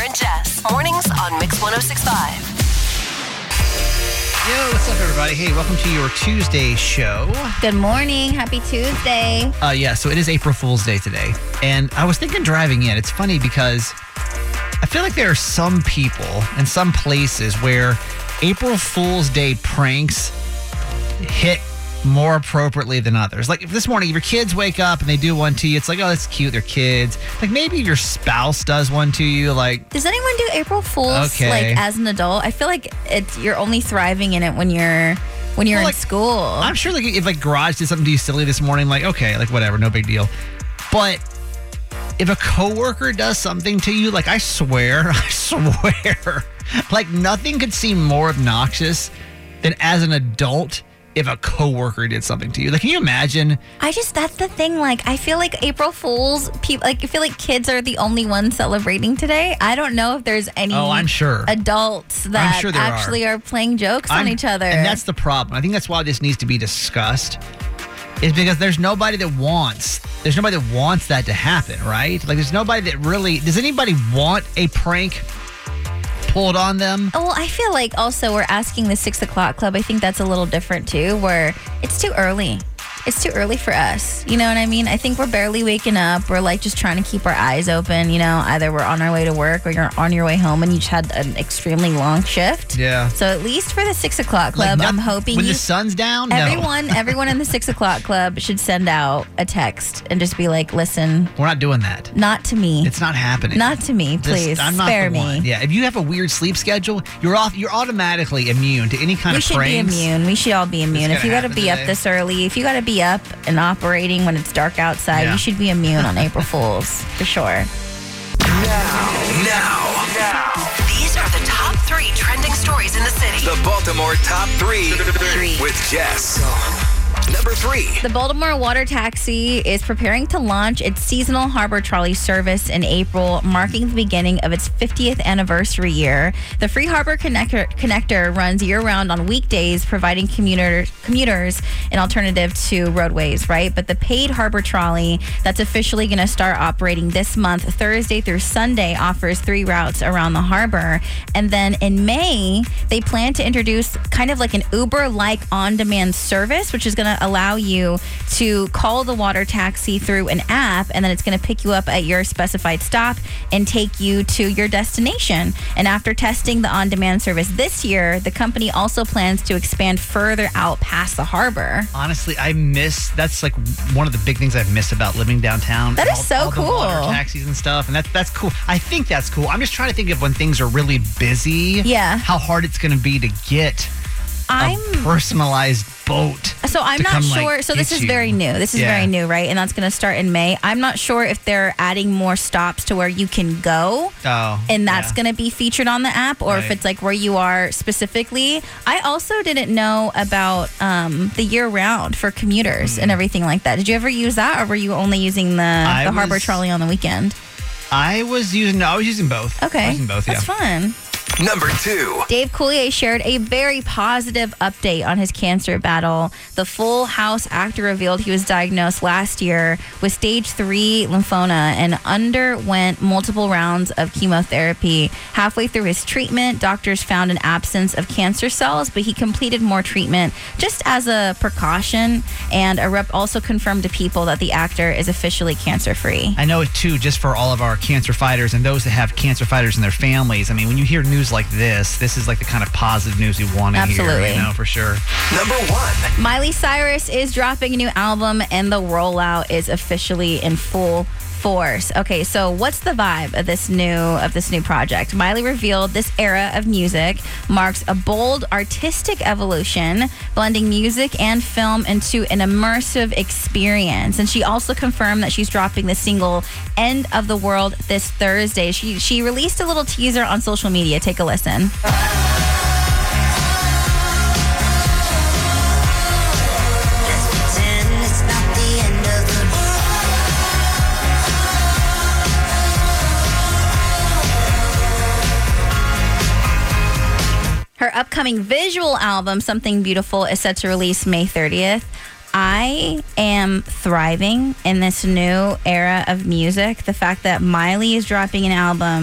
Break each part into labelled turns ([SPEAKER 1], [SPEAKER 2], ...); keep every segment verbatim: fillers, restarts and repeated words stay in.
[SPEAKER 1] and Jess. Mornings on Mix one oh six point five.
[SPEAKER 2] Yo, what's up, everybody? Hey, welcome to your Tuesday show.
[SPEAKER 3] Good morning. Happy Tuesday.
[SPEAKER 2] Uh, yeah, so it is April Fool's Day today. And I was thinking driving in, it's funny because I feel like there are some people and some places where April Fool's Day pranks hit more appropriately than others. Like if this morning, if your kids wake up and they do one to you, it's like, oh, that's cute, they're kids. Like maybe your spouse does one to you. Like,
[SPEAKER 3] does anyone do April Fools
[SPEAKER 2] okay.
[SPEAKER 3] like as an adult? I feel like it's you're only thriving in it when you're when you're
[SPEAKER 2] well,
[SPEAKER 3] in
[SPEAKER 2] like,
[SPEAKER 3] school.
[SPEAKER 2] I'm sure like if like Garage did something to you silly this morning, like okay, like whatever, no big deal. But if a coworker does something to you, like I swear, I swear, like nothing could seem more obnoxious than as an adult if a coworker did something to you. Like, can you imagine?
[SPEAKER 3] I just, that's the thing. Like, I feel like April Fools, people, like, I feel like kids are the only ones celebrating today. I don't know if there's any
[SPEAKER 2] Oh, I'm sure.
[SPEAKER 3] adults that
[SPEAKER 2] I'm sure there
[SPEAKER 3] actually
[SPEAKER 2] are.
[SPEAKER 3] are playing jokes
[SPEAKER 2] I'm,
[SPEAKER 3] on each other.
[SPEAKER 2] And that's the problem. I think that's why this needs to be discussed, is because there's nobody that wants, there's nobody that wants that to happen, right? Like, there's nobody that really, does anybody want a prank pulled on them?
[SPEAKER 3] Well, I feel like also we're asking the six o'clock club. I think that's a little different too, where it's too early. It's too early for us. You know what I mean? I think we're barely waking up. We're like just trying to keep our eyes open. You know, either we're on our way to work or you're on your way home and you just had an extremely long shift.
[SPEAKER 2] Yeah.
[SPEAKER 3] So at least for the six o'clock
[SPEAKER 2] Like,
[SPEAKER 3] club,
[SPEAKER 2] not-
[SPEAKER 3] I'm hoping
[SPEAKER 2] when
[SPEAKER 3] you,
[SPEAKER 2] the sun's down,
[SPEAKER 3] everyone,
[SPEAKER 2] no.
[SPEAKER 3] everyone in the six o'clock club should send out a text and just be like, listen,
[SPEAKER 2] We're not doing that.
[SPEAKER 3] not to me.
[SPEAKER 2] It's not happening.
[SPEAKER 3] Not to me,
[SPEAKER 2] Just-
[SPEAKER 3] please.
[SPEAKER 2] I'm not
[SPEAKER 3] Spare
[SPEAKER 2] the
[SPEAKER 3] me.
[SPEAKER 2] one. Yeah, if you have a weird sleep schedule, you're off. You're automatically immune to any kind
[SPEAKER 3] We
[SPEAKER 2] of
[SPEAKER 3] should
[SPEAKER 2] pranks.
[SPEAKER 3] be immune. We should all be immune.
[SPEAKER 2] It's
[SPEAKER 3] If you
[SPEAKER 2] gonna
[SPEAKER 3] got to
[SPEAKER 2] happen
[SPEAKER 3] be up
[SPEAKER 2] today.
[SPEAKER 3] this early, if you got to be up and operating when it's dark outside,
[SPEAKER 2] Yeah.
[SPEAKER 3] you should be immune on April Fools for sure.
[SPEAKER 4] Now,
[SPEAKER 1] These are the top three trending stories in the city.
[SPEAKER 4] the Baltimore Top Three
[SPEAKER 1] Three.
[SPEAKER 4] with Jess. Number three.
[SPEAKER 3] The Baltimore Water Taxi is preparing to launch its seasonal harbor trolley service in April, marking the beginning of its fiftieth anniversary year. The Free Harbor Connector, connector runs year-round on weekdays, providing commuters commuters an alternative to roadways, right? But the paid harbor trolley that's officially going to start operating this month, Thursday through Sunday, offers three routes around the harbor. And then in May, they plan to introduce kind of like an Uber-like on-demand service, which is going to allow you to call the water taxi through an app, and then it's going to pick you up at your specified stop and take you to your destination. And after testing the on-demand service this year, the company also plans to expand further out past the harbor.
[SPEAKER 2] Honestly, I miss. That's like one of the big things I've missed about living downtown.
[SPEAKER 3] That
[SPEAKER 2] and
[SPEAKER 3] is
[SPEAKER 2] all,
[SPEAKER 3] so
[SPEAKER 2] all the
[SPEAKER 3] cool.
[SPEAKER 2] water taxis and stuff, and that's that's cool. I think that's cool. I'm just trying to think of when things are really busy.
[SPEAKER 3] Yeah.
[SPEAKER 2] How hard it's going to be to get
[SPEAKER 3] I'm
[SPEAKER 2] a personalized boat.
[SPEAKER 3] So I'm
[SPEAKER 2] to
[SPEAKER 3] not
[SPEAKER 2] come,
[SPEAKER 3] sure.
[SPEAKER 2] like,
[SPEAKER 3] so this
[SPEAKER 2] get
[SPEAKER 3] is
[SPEAKER 2] you.
[SPEAKER 3] very new. This is
[SPEAKER 2] Yeah.
[SPEAKER 3] very new, right? And that's going to start in May. I'm not sure if they're adding more stops to where you can go.
[SPEAKER 2] Oh,
[SPEAKER 3] And that's
[SPEAKER 2] yeah.
[SPEAKER 3] going to be featured on the app, or if
[SPEAKER 2] Right.
[SPEAKER 3] it's like where you are specifically. I also didn't know about um, the year round for commuters and everything like that. Did you ever use that, or were you only using the,
[SPEAKER 2] I
[SPEAKER 3] the harbor
[SPEAKER 2] was-
[SPEAKER 3] trolley on the weekend?
[SPEAKER 2] I was using. No, I was using both. I
[SPEAKER 3] Okay.
[SPEAKER 2] was using both.
[SPEAKER 3] That's
[SPEAKER 2] yeah.
[SPEAKER 3] fun.
[SPEAKER 4] Number two.
[SPEAKER 3] Dave Coulier shared a very positive update on his cancer battle. The Full House actor revealed he was diagnosed last year with stage three lymphoma and underwent multiple rounds of chemotherapy. Halfway through his treatment, doctors found an absence of cancer cells, but he completed more treatment just as a precaution. And a rep also confirmed to People that the actor is officially cancer-free.
[SPEAKER 2] I know it too, just for all of our cancer fighters and those that have cancer fighters in their families. I mean, when you hear news like this, this is like the kind of positive news we want to hear,
[SPEAKER 3] Absolutely.
[SPEAKER 2] you know, for sure.
[SPEAKER 4] Number one.
[SPEAKER 3] Miley Cyrus is dropping a new album, and the rollout is officially in full force. Okay, so what's the vibe of this new of this new project? Miley revealed this era of music marks a bold artistic evolution, blending music and film into an immersive experience. And she also confirmed that she's dropping the single "End of the World" this Thursday. She she released a little teaser on social media. Take a listen. Her upcoming visual album, Something Beautiful, is set to release May thirtieth. I am thriving in this new era of music. The fact that Miley is dropping an album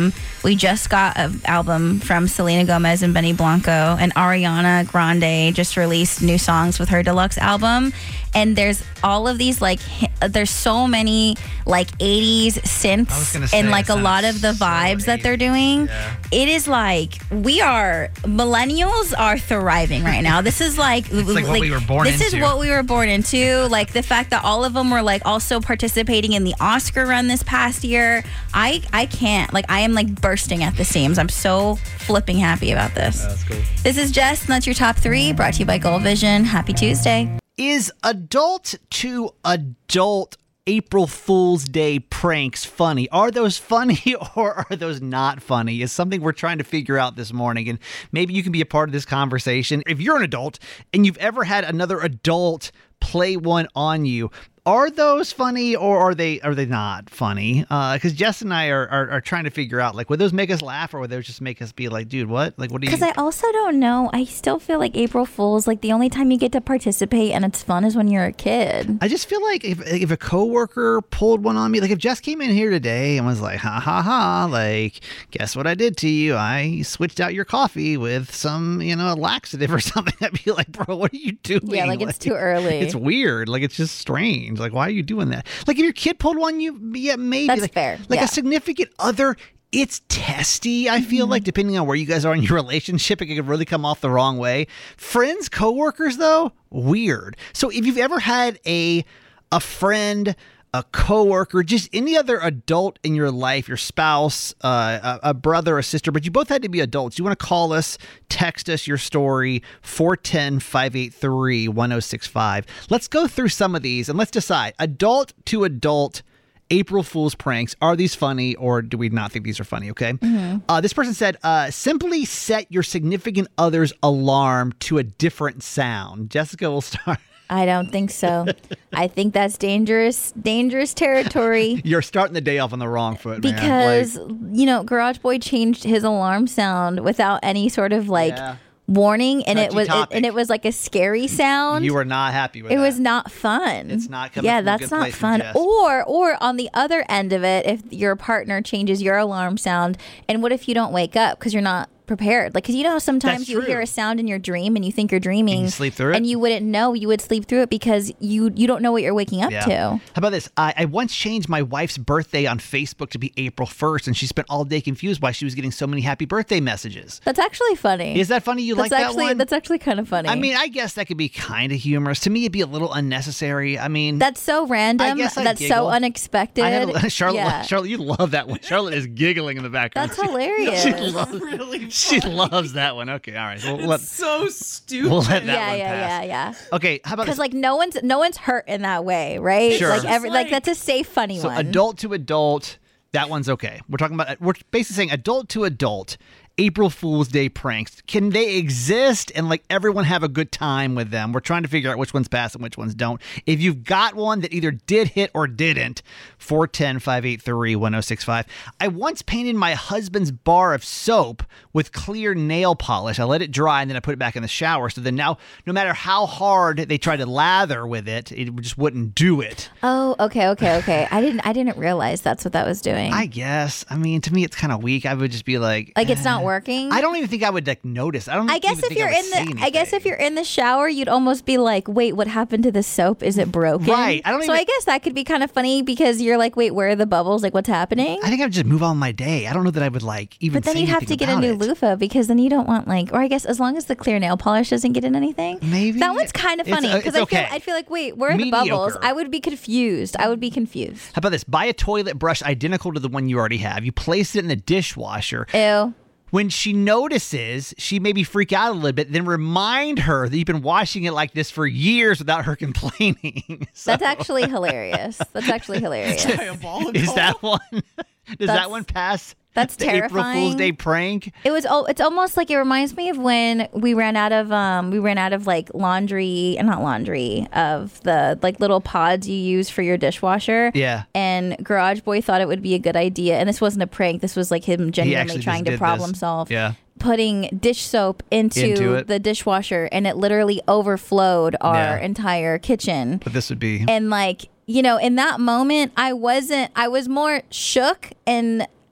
[SPEAKER 3] We just got an album from Selena Gomez and Benny Blanco, and Ariana Grande just released new songs with her deluxe album. And there's all of these, like, there's so many, like, eighties synths
[SPEAKER 2] say,
[SPEAKER 3] and, like,
[SPEAKER 2] it
[SPEAKER 3] a lot of the
[SPEAKER 2] sounds so
[SPEAKER 3] vibes that they're doing.
[SPEAKER 2] Yeah.
[SPEAKER 3] It is like, we are, millennials are thriving right now. This is like,
[SPEAKER 2] It's like what we were born
[SPEAKER 3] this
[SPEAKER 2] into.
[SPEAKER 3] is what we were born into. Like, the fact that all of them were, like, also participating in the Oscar run this past year. I, I can't, like, I am, like, bursting at the seams. I'm so flipping happy about this.
[SPEAKER 2] That's cool.
[SPEAKER 3] This is Jess, and that's your top three, brought to you by Gold Vision. Happy Tuesday.
[SPEAKER 2] Is adult to adult April Fool's Day pranks funny? Are those funny or are those not funny? Is something we're trying to figure out this morning. And maybe you can be a part of this conversation. If you're an adult and you've ever had another adult play one on you, are those funny or are they are they not funny? Because uh, Jess and I are, are are trying to figure out, like, would those make us laugh or would those just make us be like, dude, what? Like, what do you?
[SPEAKER 3] Because I also don't know. I still feel like April Fool's, like, the only time you get to participate and it's fun is when you're a kid.
[SPEAKER 2] I just feel like if if a coworker pulled one on me, like if Jess came in here today and was like, ha ha ha, like, guess what I did to you? I switched out your coffee with some, you know, laxative or something. I'd be like, bro, what are you doing?
[SPEAKER 3] Yeah, like, it's too early.
[SPEAKER 2] It's weird. Like, it's just strange. Like, why are you doing that? Like, if your kid pulled one, you yeah, maybe.
[SPEAKER 3] That's
[SPEAKER 2] like,
[SPEAKER 3] fair.
[SPEAKER 2] Like
[SPEAKER 3] Yeah.
[SPEAKER 2] a significant other. It's testy, I feel like, depending on where you guys are in your relationship, it could really come off the wrong way. Friends, coworkers, though, weird. So if you've ever had a a friend, a coworker, just any other adult in your life, your spouse, uh, a, a brother, a sister, but you both had to be adults. You want to call us, text us your story, four one zero, five eight three, one zero six five. Let's go through some of these and let's decide, adult to adult April Fool's pranks. Are these funny or do we not think these are funny? Okay. Mm-hmm. Uh, this person said, uh, simply set your significant other's alarm to a different sound. Jessica will start.
[SPEAKER 3] I don't think so. I think that's dangerous, dangerous territory.
[SPEAKER 2] You're starting the day off on the wrong foot, man.
[SPEAKER 3] Because,
[SPEAKER 2] Like,
[SPEAKER 3] you know, Garage Boy changed his alarm sound without any sort of, like,
[SPEAKER 2] Yeah.
[SPEAKER 3] warning, and
[SPEAKER 2] Touchy
[SPEAKER 3] it was it,
[SPEAKER 2] topic.
[SPEAKER 3] and it was like a scary sound.
[SPEAKER 2] you were not happy with
[SPEAKER 3] It
[SPEAKER 2] that.
[SPEAKER 3] was not fun.
[SPEAKER 2] It's not coming
[SPEAKER 3] Yeah,
[SPEAKER 2] from a
[SPEAKER 3] that's
[SPEAKER 2] good
[SPEAKER 3] not
[SPEAKER 2] place from
[SPEAKER 3] fun.
[SPEAKER 2] Jess.
[SPEAKER 3] Or, or on the other end of it, if your partner changes your alarm sound, and what if you don't wake up because you're not prepared? Like, because you know how sometimes
[SPEAKER 2] That's
[SPEAKER 3] you
[SPEAKER 2] true.
[SPEAKER 3] hear a sound in your dream and you think you're dreaming,
[SPEAKER 2] And you sleep through it?
[SPEAKER 3] and you wouldn't know. You would sleep through it because you you don't know what you're waking up
[SPEAKER 2] Yeah.
[SPEAKER 3] to.
[SPEAKER 2] How about this? I, I once changed my wife's birthday on Facebook to be April first, and she spent all day confused why she was getting so many happy birthday messages.
[SPEAKER 3] That's actually funny.
[SPEAKER 2] Is that funny? You
[SPEAKER 3] that's
[SPEAKER 2] like
[SPEAKER 3] actually
[SPEAKER 2] that one?
[SPEAKER 3] that's actually kind of funny.
[SPEAKER 2] I mean, I guess that could be kind of humorous. To me, it'd be a little unnecessary. I mean,
[SPEAKER 3] that's so random.
[SPEAKER 2] I guess I'd
[SPEAKER 3] That's
[SPEAKER 2] giggle.
[SPEAKER 3] so unexpected.
[SPEAKER 2] I had a, Charlotte.
[SPEAKER 3] Yeah.
[SPEAKER 2] Charlotte, you love that one. Charlotte is giggling in the background.
[SPEAKER 3] That's hilarious.
[SPEAKER 2] She loves, she loves that one. Okay, all right. We'll let,
[SPEAKER 5] So stupid.
[SPEAKER 2] we'll let that
[SPEAKER 3] yeah,
[SPEAKER 2] one
[SPEAKER 3] yeah,
[SPEAKER 2] pass.
[SPEAKER 3] yeah, yeah.
[SPEAKER 2] Okay, how about
[SPEAKER 3] Because
[SPEAKER 2] this?
[SPEAKER 3] like no one's no one's hurt in that way, right?
[SPEAKER 2] Sure.
[SPEAKER 3] Like
[SPEAKER 2] It's
[SPEAKER 3] every like,
[SPEAKER 5] like-
[SPEAKER 3] that's a safe, funny
[SPEAKER 2] So
[SPEAKER 3] one.
[SPEAKER 2] adult to adult, that one's okay. We're talking about, we're basically saying adult to adult, April Fool's Day pranks. Can they exist and like everyone have a good time with them? We're trying to figure out which ones pass and which ones don't. If you've got one that either did hit or didn't, four one zero, five eight three, one zero six five. I once painted my husband's bar of soap with clear nail polish. I let it dry and then I put it back in the shower. So then now, no matter how hard they tried to lather with it, it just wouldn't do it.
[SPEAKER 3] Oh, okay, okay, okay. I didn't I didn't realize that's what that was doing.
[SPEAKER 2] I guess. I mean, to me, it's kind of weak. I would just be like,
[SPEAKER 3] like it's not
[SPEAKER 2] eh.
[SPEAKER 3] working.
[SPEAKER 2] I don't even think I would like notice. I don't.
[SPEAKER 3] I guess
[SPEAKER 2] even
[SPEAKER 3] if
[SPEAKER 2] think
[SPEAKER 3] you're
[SPEAKER 2] I would
[SPEAKER 3] in
[SPEAKER 2] see
[SPEAKER 3] the I guess
[SPEAKER 2] anything.
[SPEAKER 3] if you're in the shower, you'd almost be like, "Wait, what happened to the soap? Is it broken?"
[SPEAKER 2] Right. I don't
[SPEAKER 3] So
[SPEAKER 2] even-
[SPEAKER 3] I guess that could be kind of funny because you're like, "Wait, where are the bubbles? Like what's happening?"
[SPEAKER 2] I think I would just move on my day. I don't know that I would like even.
[SPEAKER 3] But then
[SPEAKER 2] say
[SPEAKER 3] you'd have to
[SPEAKER 2] anything
[SPEAKER 3] get a
[SPEAKER 2] about
[SPEAKER 3] new
[SPEAKER 2] it.
[SPEAKER 3] loofah because then you don't want like, or I guess as long as the clear nail polish doesn't get in anything.
[SPEAKER 2] Maybe.
[SPEAKER 3] That one's kind of
[SPEAKER 2] It's-
[SPEAKER 3] funny
[SPEAKER 2] uh,
[SPEAKER 3] because
[SPEAKER 2] it's
[SPEAKER 3] I feel
[SPEAKER 2] okay.
[SPEAKER 3] I'd feel like, wait, where are the bubbles?
[SPEAKER 2] Mediocre.
[SPEAKER 3] I would be confused. I would be confused.
[SPEAKER 2] How about this? Buy a toilet brush identical to the one you already have. You place it in the dishwasher.
[SPEAKER 3] Ew.
[SPEAKER 2] When she notices, she maybe freak out a little bit. Then remind her that you've been washing it like this for years without her complaining. So,
[SPEAKER 3] That's actually hilarious. That's actually hilarious.
[SPEAKER 5] Diabolical.
[SPEAKER 2] is that one? Does that
[SPEAKER 3] That's-
[SPEAKER 2] one pass?
[SPEAKER 3] that's
[SPEAKER 2] the April Fool's
[SPEAKER 3] terrifying.
[SPEAKER 2] Day prank.
[SPEAKER 3] It was. Oh, it's almost like it reminds me of when we ran out of um we ran out of like laundry, not laundry, of the like little pods you use for your dishwasher.
[SPEAKER 2] Yeah.
[SPEAKER 3] And Garage Boy thought it would be a good idea, and this wasn't a prank. This was like him genuinely
[SPEAKER 2] actually
[SPEAKER 3] trying
[SPEAKER 2] just
[SPEAKER 3] to
[SPEAKER 2] did
[SPEAKER 3] problem
[SPEAKER 2] this.
[SPEAKER 3] solve.
[SPEAKER 2] Yeah.
[SPEAKER 3] Putting dish soap into,
[SPEAKER 2] Into it.
[SPEAKER 3] the dishwasher, and it literally overflowed our
[SPEAKER 2] Yeah.
[SPEAKER 3] entire kitchen.
[SPEAKER 2] But this would be.
[SPEAKER 3] And like, you know, in that moment, I wasn't. I was more shook and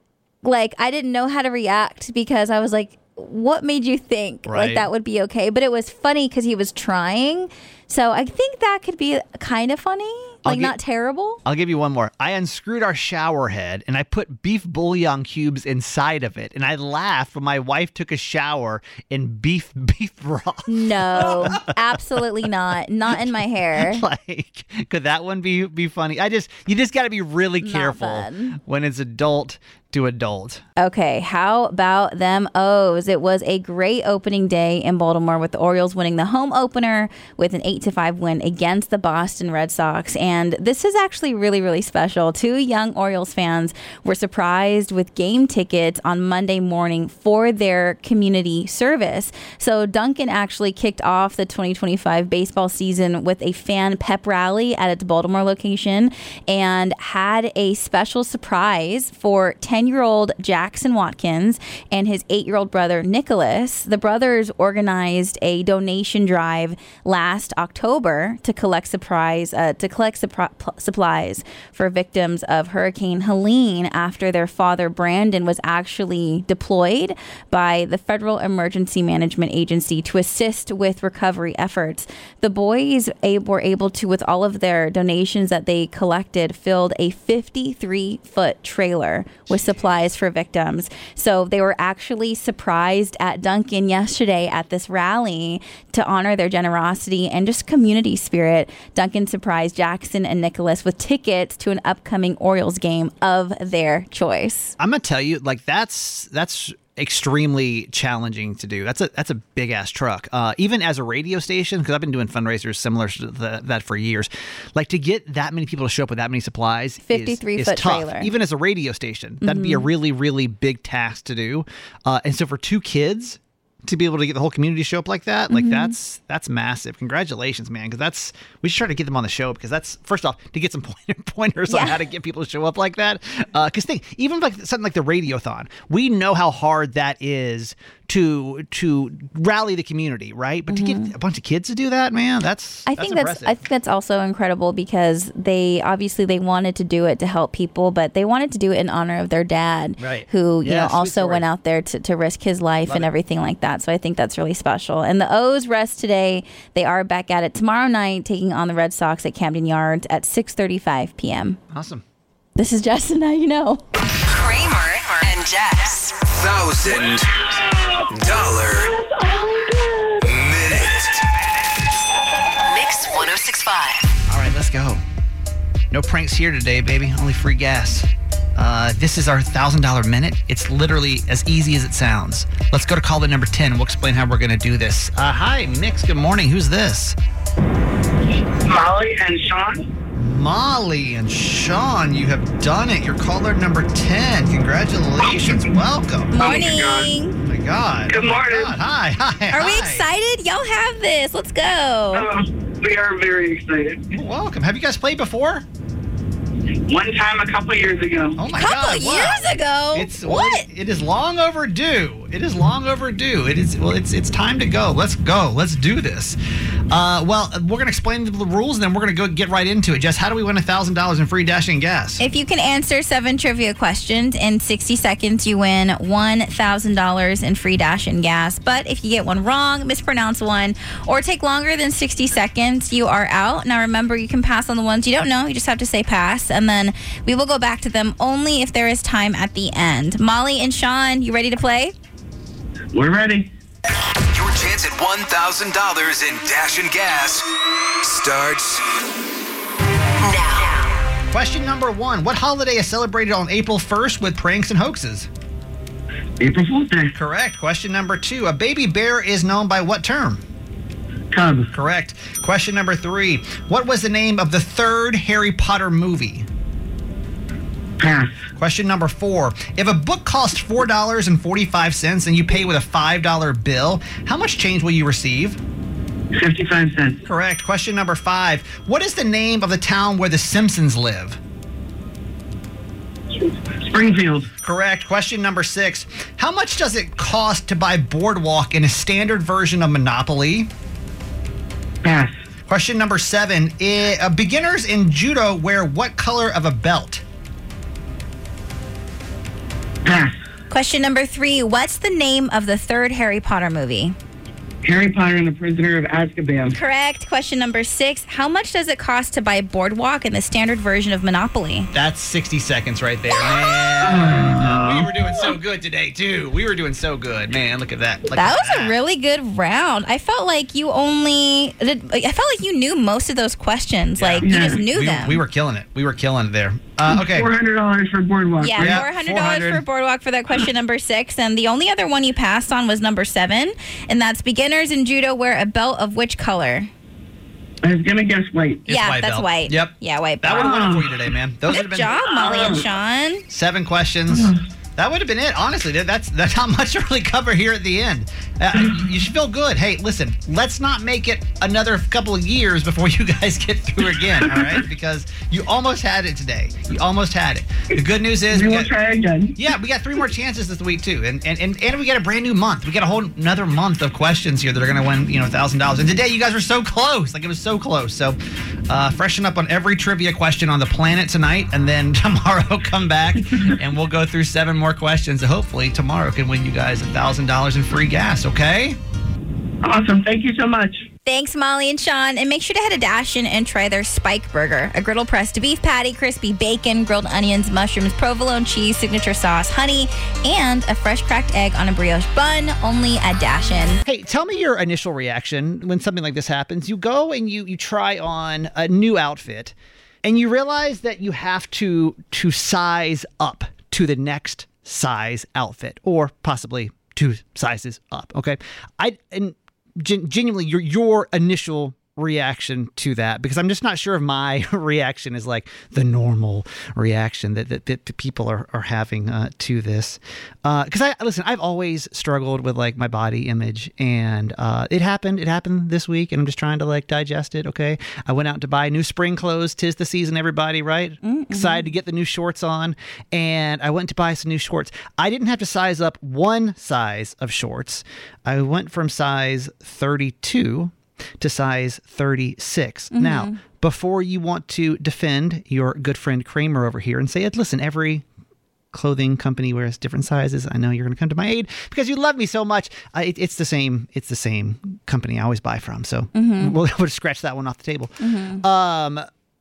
[SPEAKER 3] like, I didn't know how to react because I was like, what made you think
[SPEAKER 2] Right.
[SPEAKER 3] like that would be okay? But it was funny because he was trying. So I think that could be kind of funny, like
[SPEAKER 2] gi-
[SPEAKER 3] not terrible.
[SPEAKER 2] I'll give you one more. I unscrewed our shower head and I put beef bouillon cubes inside of it. And I laughed when my wife took a shower in beef beef broth.
[SPEAKER 3] No, absolutely not. Not in my hair.
[SPEAKER 2] Like, could that one be be funny? I just you just got to be really
[SPEAKER 3] Not
[SPEAKER 2] careful
[SPEAKER 3] fun.
[SPEAKER 2] when it's adult to adult.
[SPEAKER 3] Okay, how about them O's? It was a great opening day in Baltimore with the Orioles winning the home opener with an eight to five win against the Boston Red Sox. And this is actually really, really special. Two young Orioles fans were surprised with game tickets on Monday morning for their community service. So Duncan actually kicked off the twenty twenty-five baseball season with a fan pep rally at its Baltimore location and had a special surprise for ten-year-old Jackson Watkins and his eight-year-old brother Nicholas. The brothers organized a donation drive last October to collect surprise uh, to collect supri- supplies for victims of Hurricane Helene after their father Brandon was actually deployed by the Federal Emergency Management Agency to assist with recovery efforts. The boys a- were able to, with all of their donations that they collected, filled a fifty-three foot trailer with supplies for victims. So they were actually surprised at Duncan yesterday at this rally to honor their generosity and just community spirit. Duncan surprised Jackson and Nicholas with tickets to an upcoming Orioles game of their choice.
[SPEAKER 2] I'm gonna tell you, like that's that's extremely challenging to do. That's a that's a big ass truck. Uh, even as a radio station, because I've been doing fundraisers similar to the, that for years. Like to get that many people to show up with that many supplies,
[SPEAKER 3] fifty-three
[SPEAKER 2] is, is
[SPEAKER 3] foot
[SPEAKER 2] tough.
[SPEAKER 3] trailer.
[SPEAKER 2] Even as a radio station, that'd be a really really big task to do. Uh, and so for two kids to be able to get the whole community to show up like that, like that's that's massive. Congratulations, man! Because that's we should try to get them on the show because that's first off to get some pointer, pointers on
[SPEAKER 3] Yeah.
[SPEAKER 2] how to get people to show up like that. Because think even like something like the Radiothon, we know how hard that is to to rally the community, right? But to get a bunch of kids to do that, man, that's
[SPEAKER 3] I
[SPEAKER 2] that's
[SPEAKER 3] think
[SPEAKER 2] impressive.
[SPEAKER 3] that's I think that's also incredible because they obviously they wanted to do it to help people, but they wanted to do it in honor of their dad,
[SPEAKER 2] Right.
[SPEAKER 3] who you
[SPEAKER 2] Yeah,
[SPEAKER 3] know
[SPEAKER 2] sweet
[SPEAKER 3] also
[SPEAKER 2] story.
[SPEAKER 3] went out there to, to risk his life
[SPEAKER 2] Love
[SPEAKER 3] and
[SPEAKER 2] it.
[SPEAKER 3] everything like that. So I think that's really special. And the O's rest today. They are back at it tomorrow night, taking on the Red Sox at Camden Yards at six thirty-five p.m.
[SPEAKER 2] awesome.
[SPEAKER 3] This is Justin. Now you know.
[SPEAKER 1] Kramer and Jess.
[SPEAKER 4] Thousand dollar minute.
[SPEAKER 1] Mix one oh six point five.
[SPEAKER 2] All right, let's go. No pranks here today, baby. Only free gas. Uh, this is our one thousand dollars minute. It's literally as easy as it sounds. Let's go to caller number ten. We'll explain how we're going to do this. Uh, hi, Mix. Good morning. Who's this?
[SPEAKER 5] Molly and Sean.
[SPEAKER 2] Molly and Sean, you have done it. You're caller number ten. Congratulations. Welcome.
[SPEAKER 3] Morning.
[SPEAKER 2] Oh, my God.
[SPEAKER 5] Good
[SPEAKER 2] Oh, my
[SPEAKER 5] morning.
[SPEAKER 2] God. Hi. Hi.
[SPEAKER 3] Are we
[SPEAKER 2] hi.
[SPEAKER 3] excited? Y'all have this. Let's go.
[SPEAKER 5] Uh, we are very excited.
[SPEAKER 2] You're welcome. Have you guys played before?
[SPEAKER 5] One time a couple years ago.
[SPEAKER 2] Oh, my
[SPEAKER 3] Couple
[SPEAKER 2] God. wow.
[SPEAKER 3] years ago.
[SPEAKER 2] It's
[SPEAKER 3] what?
[SPEAKER 2] It is long overdue. It is long overdue. It is well. It's it's time to go. Let's go. Let's do this. Uh, well, we're gonna explain the rules, and then we're gonna go get right into it. Jess, how do we win a thousand dollars in free dashing gas?
[SPEAKER 3] If you can answer seven trivia questions in sixty seconds, you win one thousand dollars in free dash and gas. But if you get one wrong, mispronounce one, or take longer than sixty seconds, you are out. Now remember, you can pass on the ones you don't know. You just have to say pass, and then we will go back to them only if there is time at the end. Molly and Sean, you ready to play?
[SPEAKER 5] We're ready.
[SPEAKER 4] Your chance at one thousand dollars in Dash and Gas starts
[SPEAKER 1] Now.
[SPEAKER 2] Question number one: what holiday is celebrated on April first with pranks and hoaxes?
[SPEAKER 5] April Fool's Day.
[SPEAKER 2] Correct. Question number two: a baby bear is known by what term?
[SPEAKER 5] Cub.
[SPEAKER 2] Correct. Question number three: what was the name of the third Harry Potter movie?
[SPEAKER 5] Pass.
[SPEAKER 2] Question number four. If a book costs four dollars and forty-five cents and you pay with a five dollar bill, how much change will you receive?
[SPEAKER 5] fifty-five cents.
[SPEAKER 2] Correct. Question number five. What is the name of the town where the Simpsons live?
[SPEAKER 5] Springfield.
[SPEAKER 2] Correct. Question number six. How much does it cost to buy Boardwalk in a standard version of Monopoly?
[SPEAKER 5] Pass.
[SPEAKER 2] Question number seven. I, uh, beginners in judo wear what color of a belt?
[SPEAKER 5] Pass.
[SPEAKER 3] Question number three. What's the name of the third Harry Potter movie?
[SPEAKER 5] Harry Potter and the Prisoner of Azkaban.
[SPEAKER 3] Correct. Question number six. How much does it cost to buy Boardwalk in the standard version of Monopoly?
[SPEAKER 2] That's sixty seconds right there, man. We were doing so good today, too. We were doing so good, man. Look at that. Look
[SPEAKER 3] That
[SPEAKER 2] at
[SPEAKER 3] was
[SPEAKER 2] that.
[SPEAKER 3] a really good round. I felt like you only, I felt like you knew most of those questions.
[SPEAKER 2] Yeah.
[SPEAKER 3] Like, you
[SPEAKER 5] Yeah.
[SPEAKER 3] just knew
[SPEAKER 2] we,
[SPEAKER 3] them.
[SPEAKER 2] we were killing it. We were killing it there. Uh, okay.
[SPEAKER 5] Four hundred dollars for Boardwalk.
[SPEAKER 3] Yeah,
[SPEAKER 2] Yeah,
[SPEAKER 3] four hundred
[SPEAKER 2] four
[SPEAKER 3] dollars
[SPEAKER 2] hundred.
[SPEAKER 3] for Boardwalk for that question number six. And the only other one you passed on was number seven, and that's beginners in judo wear a belt of which color?
[SPEAKER 5] I was gonna guess white.
[SPEAKER 2] It's
[SPEAKER 3] yeah,
[SPEAKER 2] white
[SPEAKER 3] that's
[SPEAKER 2] belt.
[SPEAKER 3] white.
[SPEAKER 2] Yep.
[SPEAKER 3] Yeah, white
[SPEAKER 2] That
[SPEAKER 3] belt.
[SPEAKER 2] would have won it for you today, man. Those would
[SPEAKER 3] Good
[SPEAKER 2] have been
[SPEAKER 3] job, Molly and Sean.
[SPEAKER 2] seven questions. That would have been it. Honestly, that- that's that's not much to really cover here at the end. Uh, you should feel good. Hey, listen, let's not make it another couple of years before you guys get through again, all right? Because you almost had it today. You almost had it. The good news is
[SPEAKER 5] We
[SPEAKER 2] we
[SPEAKER 5] will
[SPEAKER 2] got,
[SPEAKER 5] try again.
[SPEAKER 2] yeah, we got three more chances this week too, and and and, and we got a brand new month. We got a whole another month of questions here that are going to win, you know, thousand dollars. And today you guys were so close, like it was so close. So, uh, freshen up on every trivia question on the planet tonight, and then tomorrow come back and we'll go through seven more questions. And hopefully tomorrow can win you guys a thousand dollars in free gas. Okay?
[SPEAKER 5] Awesome. Thank you so much.
[SPEAKER 3] Thanks, Molly and Sean. And make sure to head to Dashin and try their Spike Burger, a griddle pressed beef patty, crispy bacon, grilled onions, mushrooms, provolone cheese, signature sauce, honey, and a fresh cracked egg on a brioche bun, only at Dashin.
[SPEAKER 2] Hey, tell me your initial reaction when something like this happens. You go and you you try on a new outfit, and you realize that you have to to size up to the next size outfit, or possibly two sizes up. Okay, I and gen- genuinely your your initial reaction to that, because I'm just not sure if my reaction is like the normal reaction that that, that people are, are having uh, to this. Because I listen, I've always struggled with like my body image, and uh, it happened. It happened this week, and I'm just trying to like digest it. Okay, I went out to buy new spring clothes. 'Tis the season, everybody, right? Mm-hmm. Excited to get the new shorts on, and I went to buy some new shorts. I didn't have to size up one size of shorts. I went from size thirty-two to size thirty-six. Mm-hmm. Now, before you want to defend your good friend Kramer over here and say, listen, every clothing company wears different sizes. I know you're going to come to my aid because you love me so much. Uh, it, it's the same. It's the same company I always buy from. So mm-hmm. we'll, we'll scratch that one off the table. Mm-hmm. Um.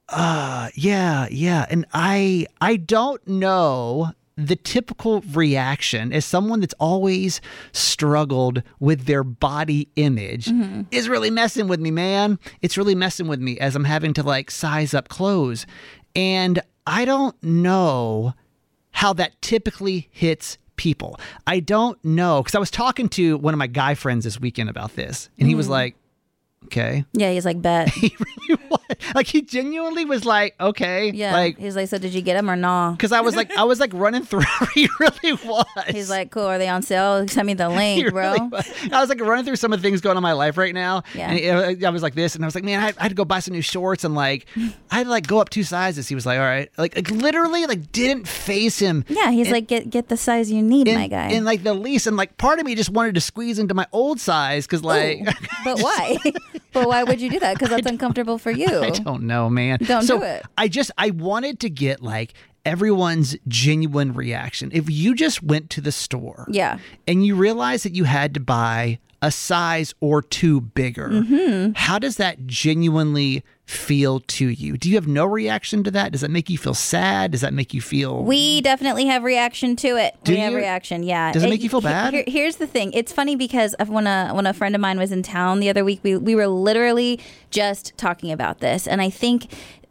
[SPEAKER 2] Uh. Yeah. Yeah. And I. I don't know the typical reaction as someone that's always struggled with their body image mm-hmm. is really messing with me, man. It's really messing with me as I'm having to like size up clothes. And I don't know how that typically hits people. I don't know. Because I was talking to one of my guy friends this weekend about this, and mm-hmm. he was like, okay.
[SPEAKER 3] Yeah, he's like, bet.
[SPEAKER 2] He really was. Like, he genuinely was like, okay.
[SPEAKER 3] Yeah.
[SPEAKER 2] Like,
[SPEAKER 3] he's like, so did you get him or no?
[SPEAKER 2] Because I was like, I was like running through. He really was.
[SPEAKER 3] He's like, cool. Are they on sale? Send me the link,
[SPEAKER 2] He
[SPEAKER 3] bro.
[SPEAKER 2] really was. I was like running through some of the things going on in my life right now.
[SPEAKER 3] Yeah.
[SPEAKER 2] And I was like this, and I was like, man, I, I had to go buy some new shorts, and like, I had to like go up two sizes. He was like, all right, like, like literally, like didn't face him.
[SPEAKER 3] Yeah, he's
[SPEAKER 2] in,
[SPEAKER 3] like, get get the size you need,
[SPEAKER 2] in,
[SPEAKER 3] my guy.
[SPEAKER 2] in like the least, and like part of me just wanted to squeeze into my old size because like.
[SPEAKER 3] Ooh, but why? But why would you do that? Because that's uncomfortable for you.
[SPEAKER 2] I don't know, man.
[SPEAKER 3] Don't
[SPEAKER 2] so
[SPEAKER 3] do it.
[SPEAKER 2] I just I wanted to get like everyone's genuine reaction. If you just went to the store,
[SPEAKER 3] yeah,
[SPEAKER 2] and you realized that you had to buy a size or two bigger, mm-hmm. how does that genuinely feel to you? Do you have no reaction to that? Does that make you feel sad? Does that make you feel...
[SPEAKER 3] We definitely have reaction to it.
[SPEAKER 2] Do
[SPEAKER 3] we have
[SPEAKER 2] you?
[SPEAKER 3] reaction, yeah.
[SPEAKER 2] Does it make you feel bad?
[SPEAKER 3] Here, here's the thing. It's funny because of when a when a friend of mine was in town the other week, we we were literally just talking about this, and I think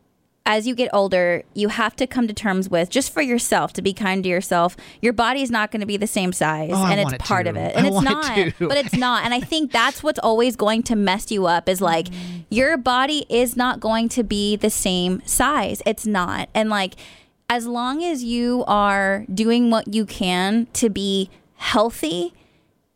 [SPEAKER 3] as you get older, you have to come to terms with, just for yourself, to be kind to yourself, your body's not going to be the same size,
[SPEAKER 2] oh,
[SPEAKER 3] and
[SPEAKER 2] I
[SPEAKER 3] it's
[SPEAKER 2] want
[SPEAKER 3] part
[SPEAKER 2] it
[SPEAKER 3] of
[SPEAKER 2] to.
[SPEAKER 3] it. And
[SPEAKER 2] I
[SPEAKER 3] it's
[SPEAKER 2] want
[SPEAKER 3] not,
[SPEAKER 2] it to.
[SPEAKER 3] but it's not. And I think that's what's always going to mess you up is like, your body is not going to be the same size. It's not. And like, as long as you are doing what you can to be healthy,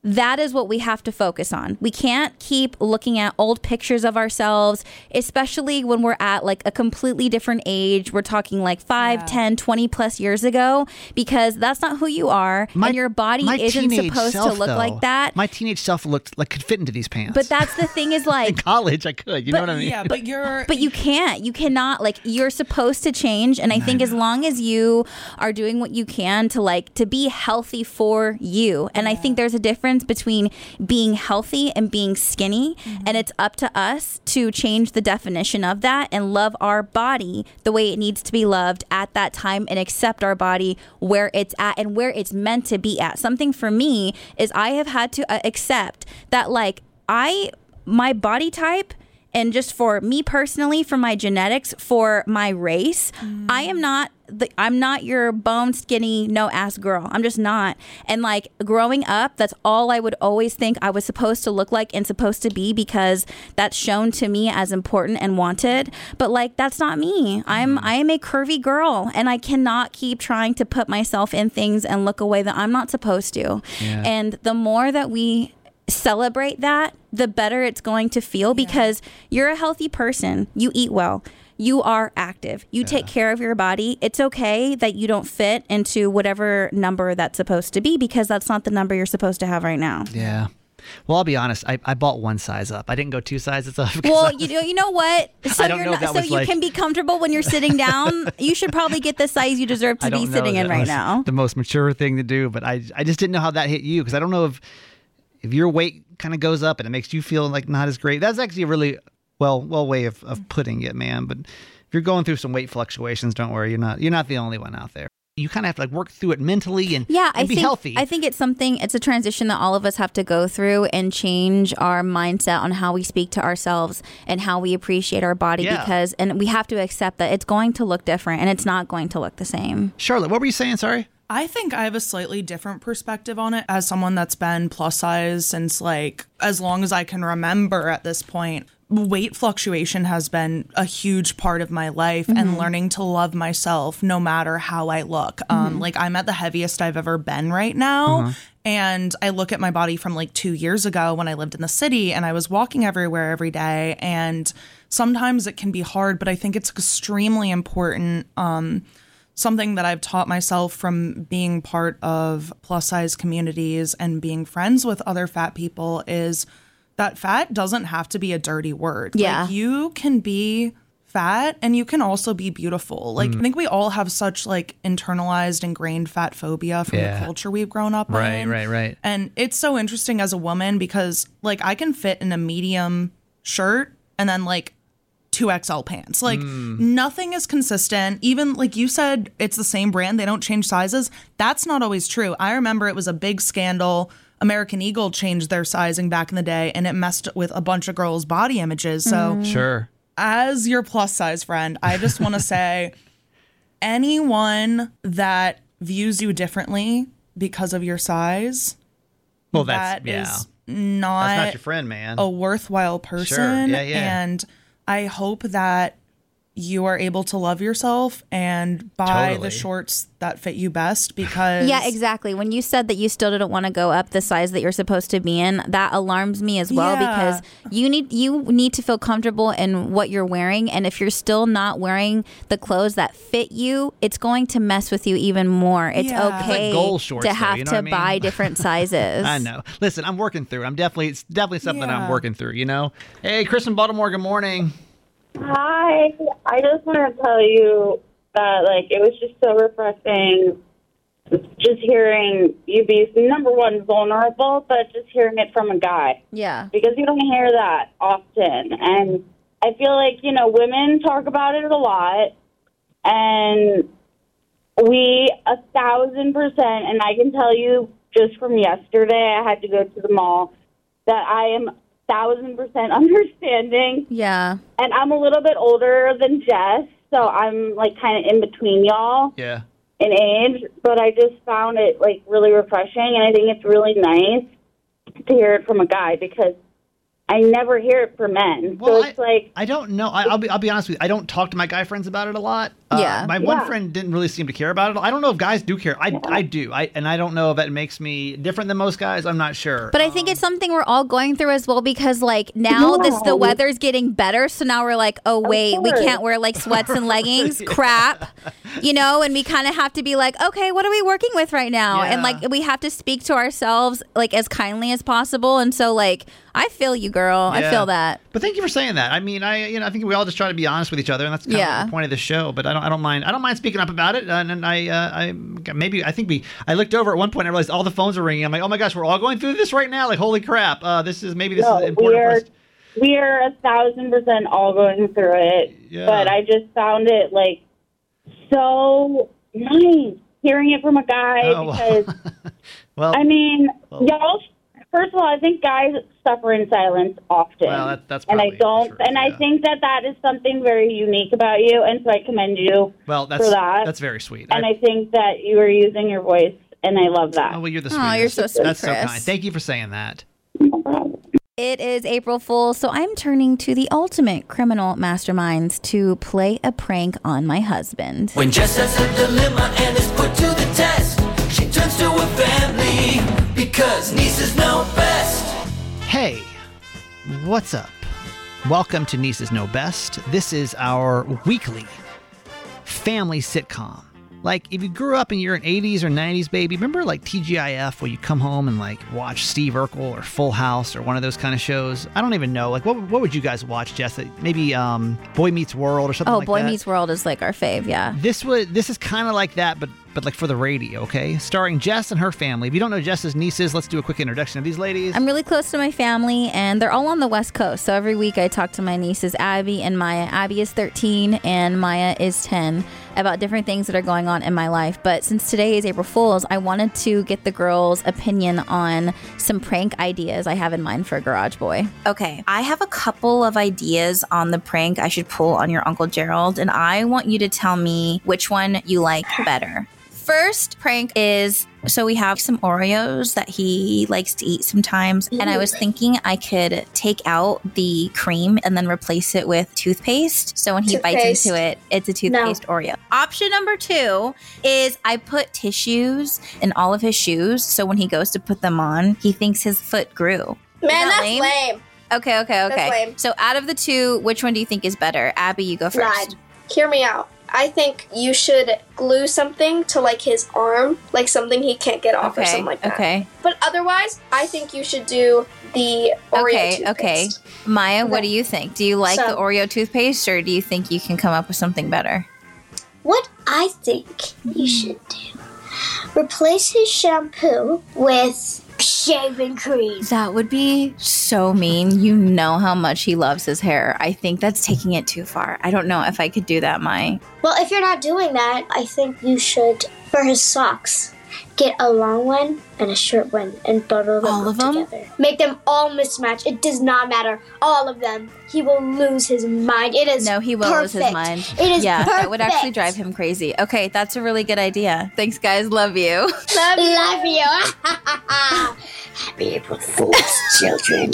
[SPEAKER 3] that is what we have to focus on. We can't keep looking at old pictures of ourselves, especially when we're at like a completely different age. We're talking like five,
[SPEAKER 6] Yeah.
[SPEAKER 3] ten, twenty plus years ago, because that's not who you are.
[SPEAKER 2] My-
[SPEAKER 3] and your body
[SPEAKER 2] my
[SPEAKER 3] isn't
[SPEAKER 2] teenage
[SPEAKER 3] supposed
[SPEAKER 2] self,
[SPEAKER 3] to look
[SPEAKER 2] though,
[SPEAKER 3] like that.
[SPEAKER 2] My teenage self looked like could fit into these pants.
[SPEAKER 3] But that's the thing is
[SPEAKER 2] in
[SPEAKER 3] like,
[SPEAKER 2] college I could. You know what I mean?
[SPEAKER 6] Yeah, but you're.
[SPEAKER 3] but you can't. You cannot. Like, you're supposed to change. And I think as long as you are doing what you can to like to be healthy for you. And I think there's a difference between being healthy and being skinny. And it's up to us to change the definition of that and love our body the way it needs to be loved at that time and accept our body where it's at and where it's meant to be at. Something for me is I have had to uh, accept that like I, my body type, and just for me personally, for my genetics, for my race, mm. I am not the, I'm not your bone skinny, no ass girl. I'm just not. And like growing up, that's all I would always think I was supposed to look like and supposed to be, because that's shown to me as important and wanted. But like, that's not me. I'm, I am a curvy girl, and I cannot keep trying to put myself in things and look away that I'm not supposed to. Yeah. And the more that we celebrate that, the better it's going to feel, because you're a healthy person. You eat well. You are active. You yeah. take care of your body. It's okay that you don't fit into whatever number that's supposed to be, because that's not the number you're supposed to have right now.
[SPEAKER 2] Yeah. Well, I'll be honest. I, I bought one size up. I didn't go two sizes up.
[SPEAKER 3] Well, you know, you know what? So
[SPEAKER 2] I don't
[SPEAKER 3] you're
[SPEAKER 2] know
[SPEAKER 3] not,
[SPEAKER 2] if that
[SPEAKER 3] so
[SPEAKER 2] was
[SPEAKER 3] you
[SPEAKER 2] like,
[SPEAKER 3] can be comfortable when you're sitting down. You should probably get the size you deserve to
[SPEAKER 2] I
[SPEAKER 3] be
[SPEAKER 2] don't
[SPEAKER 3] sitting
[SPEAKER 2] know
[SPEAKER 3] in
[SPEAKER 2] that
[SPEAKER 3] right
[SPEAKER 2] was
[SPEAKER 3] now.
[SPEAKER 2] The most mature thing to do, but I I just didn't know how that hit you, because I don't know if if your weight kind of goes up and it makes you feel like not as great. That's actually a really well well way of, of putting it, man. But if you're going through some weight fluctuations, don't worry. You're not you're not the only one out there. You kind of have to like work through it mentally and,
[SPEAKER 3] yeah,
[SPEAKER 2] and
[SPEAKER 3] I
[SPEAKER 2] be
[SPEAKER 3] think,
[SPEAKER 2] healthy.
[SPEAKER 3] I think it's something, it's a transition that all of us have to go through and change our mindset on how we speak to ourselves and how we appreciate our body,
[SPEAKER 2] yeah.
[SPEAKER 3] because, and we have to accept that it's going to look different and it's not going to look the same.
[SPEAKER 2] Charlotte, what were you saying? Sorry.
[SPEAKER 6] I think I have a slightly different perspective on it as someone that's been plus size since like as long as I can remember at this point. Weight fluctuation has been a huge part of my life, mm-hmm. and learning to love myself no matter how I look. Mm-hmm. Um, like I'm at the heaviest I've ever been right now. Uh-huh. And I look at my body from like two years ago when I lived in the city and I was walking everywhere every day. And sometimes it can be hard, but I think it's extremely important. Um, something that I've taught myself from being part of plus size communities and being friends with other fat people is that fat doesn't have to be a dirty word.
[SPEAKER 3] Yeah.
[SPEAKER 6] Like, you can be fat and you can also be beautiful. Like, mm. I think we all have such like internalized, ingrained fat phobia from yeah. the culture we've grown up
[SPEAKER 2] right,
[SPEAKER 6] in.
[SPEAKER 2] Right, right, right.
[SPEAKER 6] And it's so interesting as a woman because like I can fit in a medium shirt and then like two X L pants. Like mm. nothing is consistent. Even like you said, it's the same brand. They don't change sizes. That's not always true. I remember it was a big scandal. American Eagle changed their sizing back in the day and it messed with a bunch of girls' body images. So
[SPEAKER 3] mm.
[SPEAKER 2] sure.
[SPEAKER 6] As your plus size friend, I just want to say anyone that views you differently because of your size,
[SPEAKER 2] well, that's,
[SPEAKER 6] that
[SPEAKER 2] yeah.
[SPEAKER 6] is not,
[SPEAKER 2] that's not your friend, man.
[SPEAKER 6] A worthwhile person.
[SPEAKER 2] Sure. Yeah, yeah.
[SPEAKER 6] And I hope that you are able to love yourself and buy
[SPEAKER 2] totally.
[SPEAKER 6] the shorts that fit you best, because
[SPEAKER 3] yeah, exactly. When you said that you still didn't want to go up the size that you're supposed to be in, that alarms me as well,
[SPEAKER 6] yeah.
[SPEAKER 3] because you need you need to feel comfortable in what you're wearing, and if you're still not wearing the clothes that fit you, it's going to mess with you even more. It's
[SPEAKER 6] yeah.
[SPEAKER 3] okay
[SPEAKER 2] it's like goal shorts,
[SPEAKER 3] to
[SPEAKER 2] though,
[SPEAKER 3] have
[SPEAKER 2] you know
[SPEAKER 3] to
[SPEAKER 2] what I mean?
[SPEAKER 3] buy different sizes.
[SPEAKER 2] I know. Listen, I'm working through. I'm definitely it's definitely something
[SPEAKER 6] Yeah.
[SPEAKER 2] I'm working through, you know? Hey, Chris in Baltimore, good morning.
[SPEAKER 7] Hi. I just want to tell you that, like, it was just so refreshing just hearing you be, number one, vulnerable, but just hearing it from a guy.
[SPEAKER 3] Yeah.
[SPEAKER 7] Because you don't hear that often. And I feel like, you know, women talk about it a lot, and we a thousand percent, and I can tell you just from yesterday, I had to go to the mall, that I am thousand percent understanding.
[SPEAKER 3] Yeah.
[SPEAKER 7] And I'm a little bit older than Jess, so I'm like kind of in between y'all
[SPEAKER 2] Yeah.
[SPEAKER 7] in age, but I just found it like really refreshing, and I think it's really nice to hear it from a guy, because I never hear it for men.
[SPEAKER 2] Well,
[SPEAKER 7] so it's
[SPEAKER 2] I,
[SPEAKER 7] like
[SPEAKER 2] I don't know. I, I'll be I'll be honest with you. I don't talk to my guy friends about it a lot. Uh,
[SPEAKER 3] Yeah.
[SPEAKER 2] My one
[SPEAKER 7] Yeah.
[SPEAKER 2] friend didn't really seem to care about it. I don't know if guys do care. I, I do. I and I don't know if that makes me different than most guys. I'm not sure.
[SPEAKER 3] But I think it's something we're all going through as well because, like, now this the
[SPEAKER 7] Yeah.
[SPEAKER 3] weather's getting better. So now we're like, oh, wait, we
[SPEAKER 7] course.
[SPEAKER 3] can't wear, like, sweats and leggings. Crap. You know, and we kind of have to be like, okay, what are we working with right now? And,
[SPEAKER 2] Yeah.
[SPEAKER 3] like, we have to speak to ourselves, like, as kindly as possible. And so, like, I feel you, girl. I
[SPEAKER 2] Yeah.
[SPEAKER 3] feel that.
[SPEAKER 2] But thank you for saying that. I mean, I you know I think we all just try to be honest with each other, and that's kind
[SPEAKER 3] Yeah.
[SPEAKER 2] of the point of the show. But I don't I don't mind I don't mind speaking up about it. And, and I uh, I maybe I think we I looked over at one point and I realized all the phones are ringing. I'm like, oh my gosh, we're all going through this right now. Like, holy crap! Uh, this is maybe this
[SPEAKER 7] no,
[SPEAKER 2] is important
[SPEAKER 7] we
[SPEAKER 2] for
[SPEAKER 7] are
[SPEAKER 2] us.
[SPEAKER 7] we are a thousand percent all going through it.
[SPEAKER 2] Yeah.
[SPEAKER 7] But I just found it like so nice hearing it from a guy
[SPEAKER 2] Oh, well.
[SPEAKER 7] because
[SPEAKER 2] Well,
[SPEAKER 7] I mean,
[SPEAKER 2] well.
[SPEAKER 7] y'all. First of all, I think guys suffer in silence often,
[SPEAKER 2] Well, that- that's
[SPEAKER 7] and I
[SPEAKER 2] probably
[SPEAKER 7] don't.
[SPEAKER 2] true,
[SPEAKER 7] and I
[SPEAKER 2] yeah.
[SPEAKER 7] think that that is something very unique about you, and so I commend you
[SPEAKER 2] well, that's
[SPEAKER 7] for that.
[SPEAKER 2] that's very sweet.
[SPEAKER 7] and I think that you are using your voice, and I love that.
[SPEAKER 2] oh, well, you're the
[SPEAKER 3] Oh,
[SPEAKER 2] sweetest.
[SPEAKER 3] you're so sweet,
[SPEAKER 2] That's so
[SPEAKER 3] Chris.
[SPEAKER 2] kind. Thank you for saying that.
[SPEAKER 7] No problem.
[SPEAKER 3] It is April Fool's, so I'm turning to the ultimate criminal masterminds to play a prank on my husband.
[SPEAKER 8] When Jess has a dilemma and is put to the test, she turns to her family because nieces know best.
[SPEAKER 2] Hey, what's up? Welcome to Nieces Know Best. This is our weekly family sitcom. Like, if you grew up and you're an eighties or nineties baby, remember like T G I F where you come home and like watch Steve Urkel or Full House or one of those kind of shows? I don't even know. Like, what what would you guys watch, Jess? Maybe um, Boy Meets World or something
[SPEAKER 3] Oh,
[SPEAKER 2] like
[SPEAKER 3] Boy
[SPEAKER 2] that?
[SPEAKER 3] Meets World is like our fave, yeah.
[SPEAKER 2] This would this is kind of like that, but but like for the radio, okay? Starring Jess and her family. If you don't know Jess's nieces, let's do a quick introduction of these ladies.
[SPEAKER 3] I'm really close to my family, and they're all on the West Coast. So every week I talk to my nieces, Abby and Maya. Abby is thirteen, and Maya is ten, about different things that are going on in my life. But since today is April Fool's, I wanted to get the girls' opinion on some prank ideas I have in mind for Garage Boy.
[SPEAKER 9] Okay, I have a couple of ideas on the prank I should pull on your Uncle Gerald, and I want you to tell me which one you like better. First prank is, so we have some Oreos that he likes to eat sometimes, and I was thinking I could take out the cream and then replace it with toothpaste. So when he bites
[SPEAKER 10] Toothpaste.
[SPEAKER 9] into it, it's a toothpaste Oreo. Option number two is I put tissues in all of his shoes, so when he goes to put them on, he thinks his foot grew.
[SPEAKER 10] Man,
[SPEAKER 9] that
[SPEAKER 10] that's
[SPEAKER 9] lame?
[SPEAKER 10] lame.
[SPEAKER 9] Okay, okay, okay.
[SPEAKER 10] That's lame.
[SPEAKER 9] So out of the two, which one do you think is better? Abby, you go first.
[SPEAKER 10] Ride. Hear me out. I think you should glue something to like his arm, like something he can't get off or
[SPEAKER 9] Okay,
[SPEAKER 10] something like that.
[SPEAKER 9] okay.
[SPEAKER 10] But otherwise, I think you should do the Oreo
[SPEAKER 9] Okay,
[SPEAKER 10] toothpaste.
[SPEAKER 9] okay. Maya, what
[SPEAKER 10] Okay.
[SPEAKER 9] do you think? Do you like
[SPEAKER 10] So-
[SPEAKER 9] the Oreo toothpaste, or do you think you can come up with something better?
[SPEAKER 10] What I think you should do, replace his shampoo with shaving cream.
[SPEAKER 9] That would be so mean. You know how much he loves his hair. I think that's taking it too far. I don't know if I could do that, Maya.
[SPEAKER 10] Well, if you're not doing that, I think you should, for his socks, get a long one and a short one and bundle them
[SPEAKER 9] All
[SPEAKER 10] up
[SPEAKER 9] of them?
[SPEAKER 10] together. Make them all mismatch. It does not matter. All of them. He will lose his mind. It is
[SPEAKER 9] No, he will lose his
[SPEAKER 10] perfect.
[SPEAKER 9] mind.
[SPEAKER 10] It is
[SPEAKER 9] yeah,
[SPEAKER 10] perfect.
[SPEAKER 9] that would actually drive him crazy. Okay, that's a really good idea. Thanks, guys. Love you.
[SPEAKER 10] Love you. Love you. Happy April Fool's, children.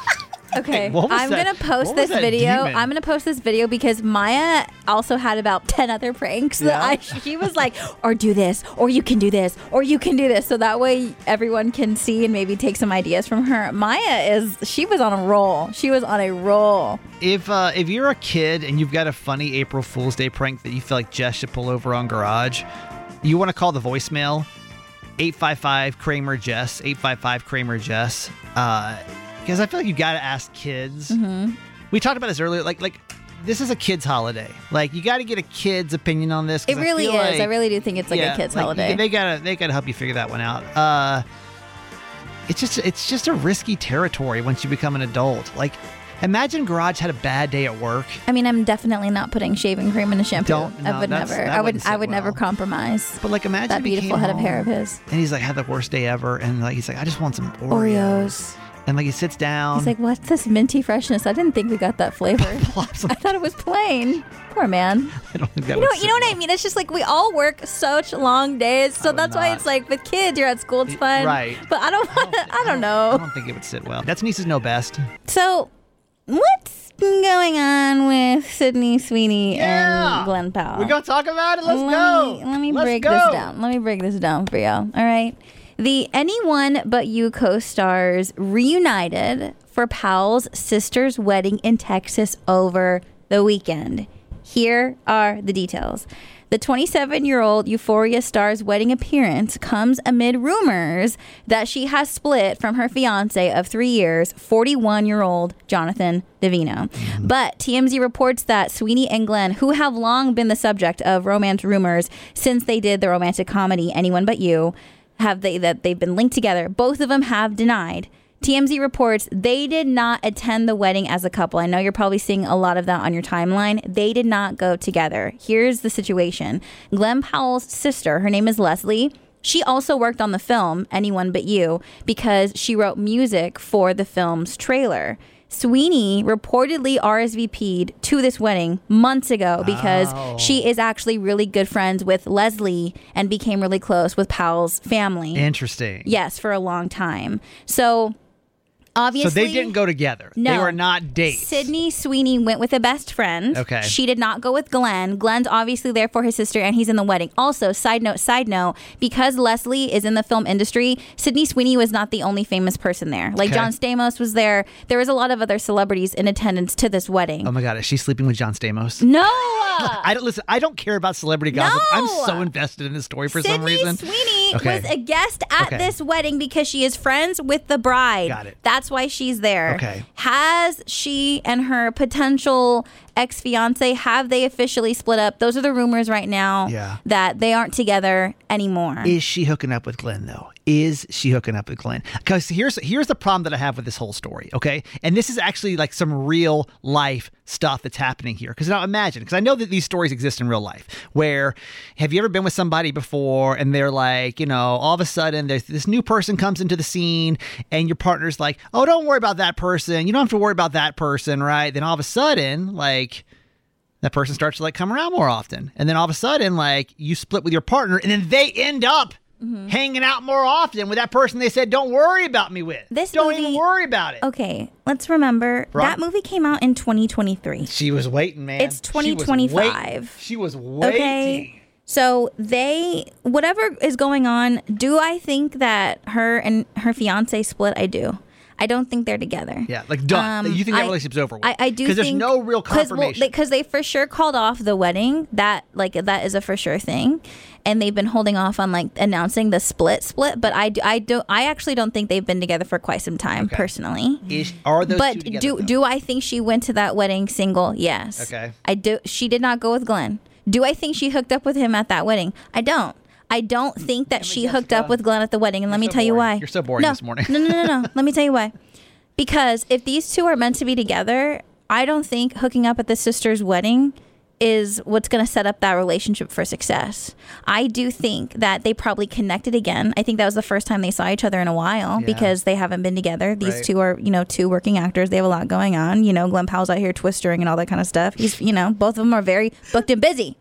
[SPEAKER 3] Okay,
[SPEAKER 2] what was
[SPEAKER 3] I'm
[SPEAKER 2] that-
[SPEAKER 3] gonna post
[SPEAKER 2] what was
[SPEAKER 3] this
[SPEAKER 2] that
[SPEAKER 3] video.
[SPEAKER 2] demon?
[SPEAKER 3] I'm gonna post this video because Maya also had about ten other pranks. That
[SPEAKER 2] Yeah?
[SPEAKER 3] I, she was like, or do this, or you can do this, or you can do this. So that way everyone can see and maybe take some ideas from her. Maya is, she was on a roll. She was on a roll.
[SPEAKER 2] If uh, if you're a kid and you've got a funny April Fool's Day prank that you feel like Jess should pull over on Garage, you want to call the voicemail eight five five Kramer Jess, eight five five Kramer Jess. Uh, because I feel like you got to ask kids.
[SPEAKER 3] Mm-hmm.
[SPEAKER 2] We talked about this earlier. Like like this is a kid's holiday. Like you got to get a kid's opinion on this. 'cause
[SPEAKER 3] It
[SPEAKER 2] I
[SPEAKER 3] really is.
[SPEAKER 2] feel like-
[SPEAKER 3] I really do think it's like
[SPEAKER 2] yeah,
[SPEAKER 3] a kid's
[SPEAKER 2] like,
[SPEAKER 3] holiday.
[SPEAKER 2] They gotta they gotta help you figure that one out. Uh, it's just it's just a risky territory once you become an adult. Like. Imagine Garage had a bad day at work.
[SPEAKER 3] I mean, I'm definitely not putting shaving cream in a shampoo.
[SPEAKER 2] Don't- no,
[SPEAKER 3] I would
[SPEAKER 2] that's-
[SPEAKER 3] never.
[SPEAKER 2] that
[SPEAKER 3] I would.
[SPEAKER 2] wouldn't
[SPEAKER 3] I
[SPEAKER 2] sit
[SPEAKER 3] would never
[SPEAKER 2] well.
[SPEAKER 3] compromise.
[SPEAKER 2] But like, imagine
[SPEAKER 3] that
[SPEAKER 2] if he
[SPEAKER 3] beautiful
[SPEAKER 2] came
[SPEAKER 3] head of hair of
[SPEAKER 2] home
[SPEAKER 3] his.
[SPEAKER 2] and he's like had the worst day ever, and like he's like, I just want some Oreos.
[SPEAKER 3] Oreos.
[SPEAKER 2] And like he sits down.
[SPEAKER 3] He's like, what's this minty freshness? I didn't think we got that flavor.
[SPEAKER 2] plops them
[SPEAKER 3] I thought it was plain.
[SPEAKER 9] Poor man.
[SPEAKER 2] I don't think that
[SPEAKER 9] You
[SPEAKER 2] would
[SPEAKER 9] know,
[SPEAKER 2] sit
[SPEAKER 9] you know what
[SPEAKER 2] well.
[SPEAKER 9] I mean? It's just like we all work such long days, so
[SPEAKER 2] would
[SPEAKER 9] that's why
[SPEAKER 2] not.
[SPEAKER 9] it's like with kids, you're at school, it's fun.
[SPEAKER 2] Right.
[SPEAKER 9] But I don't want to, I don't know.
[SPEAKER 2] I don't think it would sit well. That's nieces know best.
[SPEAKER 9] So, what's going on with Sydney Sweeney
[SPEAKER 2] Yeah.
[SPEAKER 9] and Glenn Powell?
[SPEAKER 2] We gonna talk about it? Let's
[SPEAKER 9] let
[SPEAKER 2] go.
[SPEAKER 9] Me, let me
[SPEAKER 2] Let's
[SPEAKER 9] break
[SPEAKER 2] go.
[SPEAKER 9] this down. Let me break this down for you. All right. The Anyone But You co-stars reunited for Powell's sister's wedding in Texas over the weekend. Here are the details. The twenty-seven-year-old Euphoria star's wedding appearance comes amid rumors that she has split from her fiancé of three years, forty-one-year-old Jonathan Davino. But T M Z reports that Sweeney and Glenn, who have long been the subject of romance rumors since they did the romantic comedy Anyone But You, have they that they've been linked together. Both of them have denied. T M Z reports they did not attend the wedding as a couple. I know you're probably seeing a lot of that on your timeline. They did not go together. Here's the situation. Glenn Powell's sister, her name is Leslie. She also worked on the film Anyone But You because she wrote music for the film's trailer. Sweeney reportedly R S V P'd to this wedding months ago because
[SPEAKER 2] Oh.
[SPEAKER 9] she is actually really good friends with Leslie and became really close with Powell's family.
[SPEAKER 2] Interesting.
[SPEAKER 9] Yes, for a long time. So obviously,
[SPEAKER 2] So they didn't go together.
[SPEAKER 9] No.
[SPEAKER 2] They were not dates.
[SPEAKER 9] Sydney Sweeney went with a best friend.
[SPEAKER 2] Okay.
[SPEAKER 9] She did not go with Glenn. Glenn's obviously there for his sister, and he's in the wedding. Also, side note, side note, because Leslie is in the film industry, Sydney Sweeney was not the only famous person there. Like
[SPEAKER 2] Okay.
[SPEAKER 9] John Stamos was there. There was a lot of other celebrities in attendance to this wedding.
[SPEAKER 2] Oh my God, is she sleeping with John Stamos?
[SPEAKER 9] No.
[SPEAKER 2] I don't listen. I don't care about celebrity gossip. I'm
[SPEAKER 9] No.
[SPEAKER 2] so invested in this story for
[SPEAKER 9] Sydney
[SPEAKER 2] some reason.
[SPEAKER 9] Sweeney
[SPEAKER 2] Okay.
[SPEAKER 9] was a guest at
[SPEAKER 2] Okay.
[SPEAKER 9] this wedding because she is friends with the bride.
[SPEAKER 2] Got it.
[SPEAKER 9] That's why she's there.
[SPEAKER 2] Okay.
[SPEAKER 9] Has she and her potential ex-fiance, have they officially split up? Those are the rumors right now.
[SPEAKER 2] Yeah.
[SPEAKER 9] That they aren't together anymore.
[SPEAKER 2] Is she hooking up with Glenn though? Is she hooking up with Glenn? Because here's here's the problem that I have with this whole story. Okay, and this is actually like some real life stuff that's happening here. Because now imagine, because I know that these stories exist in real life. Where have you ever been with somebody before, and they're like, you know, all of a sudden there's this new person comes into the scene, and your partner's like, oh, don't worry about that person. You don't have to worry about that person, right? Then all of a sudden, like, that person starts to like come around more often. And then all of a sudden, like, you split with your partner, and then they end up
[SPEAKER 9] Mm-hmm.
[SPEAKER 2] hanging out more often with that person they said, don't worry about me with.
[SPEAKER 9] This
[SPEAKER 2] don't
[SPEAKER 9] movie-
[SPEAKER 2] even worry about it.
[SPEAKER 9] Okay, let's remember
[SPEAKER 2] Right.
[SPEAKER 9] that movie came out in twenty twenty-three.
[SPEAKER 2] She was waiting, man.
[SPEAKER 9] It's
[SPEAKER 2] She was
[SPEAKER 9] twenty twenty-five.
[SPEAKER 2] waiting. She was waiting.
[SPEAKER 9] Okay. So they, whatever is going on, do I think that her and her fiance split? I do. I don't think they're together.
[SPEAKER 2] Yeah, like done.
[SPEAKER 9] Um,
[SPEAKER 2] you think that
[SPEAKER 9] I-
[SPEAKER 2] relationship's over with?
[SPEAKER 9] I, I do
[SPEAKER 2] Because
[SPEAKER 9] think
[SPEAKER 2] there's no real confirmation.
[SPEAKER 9] Because they for sure called off the wedding. That like that is a for sure thing, and they've been holding off on like announcing the split split. But I, do, I do I actually don't think they've been together for quite some time
[SPEAKER 2] Okay.
[SPEAKER 9] personally.
[SPEAKER 2] Is, are those
[SPEAKER 9] But
[SPEAKER 2] two together,
[SPEAKER 9] do
[SPEAKER 2] though?
[SPEAKER 9] do I think she went to that wedding single? Yes.
[SPEAKER 2] Okay.
[SPEAKER 9] I do. She did not go with Glenn. Do I think she hooked up with him at that wedding? I don't. I don't think that she hooked up with Glenn at the wedding, and let me
[SPEAKER 2] so
[SPEAKER 9] tell you
[SPEAKER 2] boring.
[SPEAKER 9] why.
[SPEAKER 2] You're so boring
[SPEAKER 9] no,
[SPEAKER 2] this morning.
[SPEAKER 9] no, no, no, no. Let me tell you why. Because if these two are meant to be together, I don't think hooking up at the sister's wedding is what's going to set up that relationship for success. I do think that they probably connected again. I think that was the first time they saw each other in a while
[SPEAKER 2] Yeah.
[SPEAKER 9] because they haven't been together. These
[SPEAKER 2] Right.
[SPEAKER 9] two are, you know, two working actors. They have a lot going on. You know, Glenn Powell's out here twistering and all that kind of stuff. He's, you know, both of them are very booked and busy.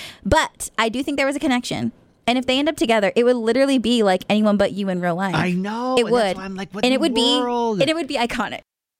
[SPEAKER 9] But I do think there was a connection. And if they end up together, it would literally be like Anyone But You in real life.
[SPEAKER 2] I know.
[SPEAKER 9] It
[SPEAKER 2] and
[SPEAKER 9] would.
[SPEAKER 2] That's why I'm like, what
[SPEAKER 9] and
[SPEAKER 2] in
[SPEAKER 9] it would
[SPEAKER 2] the world?
[SPEAKER 9] be and it would be iconic.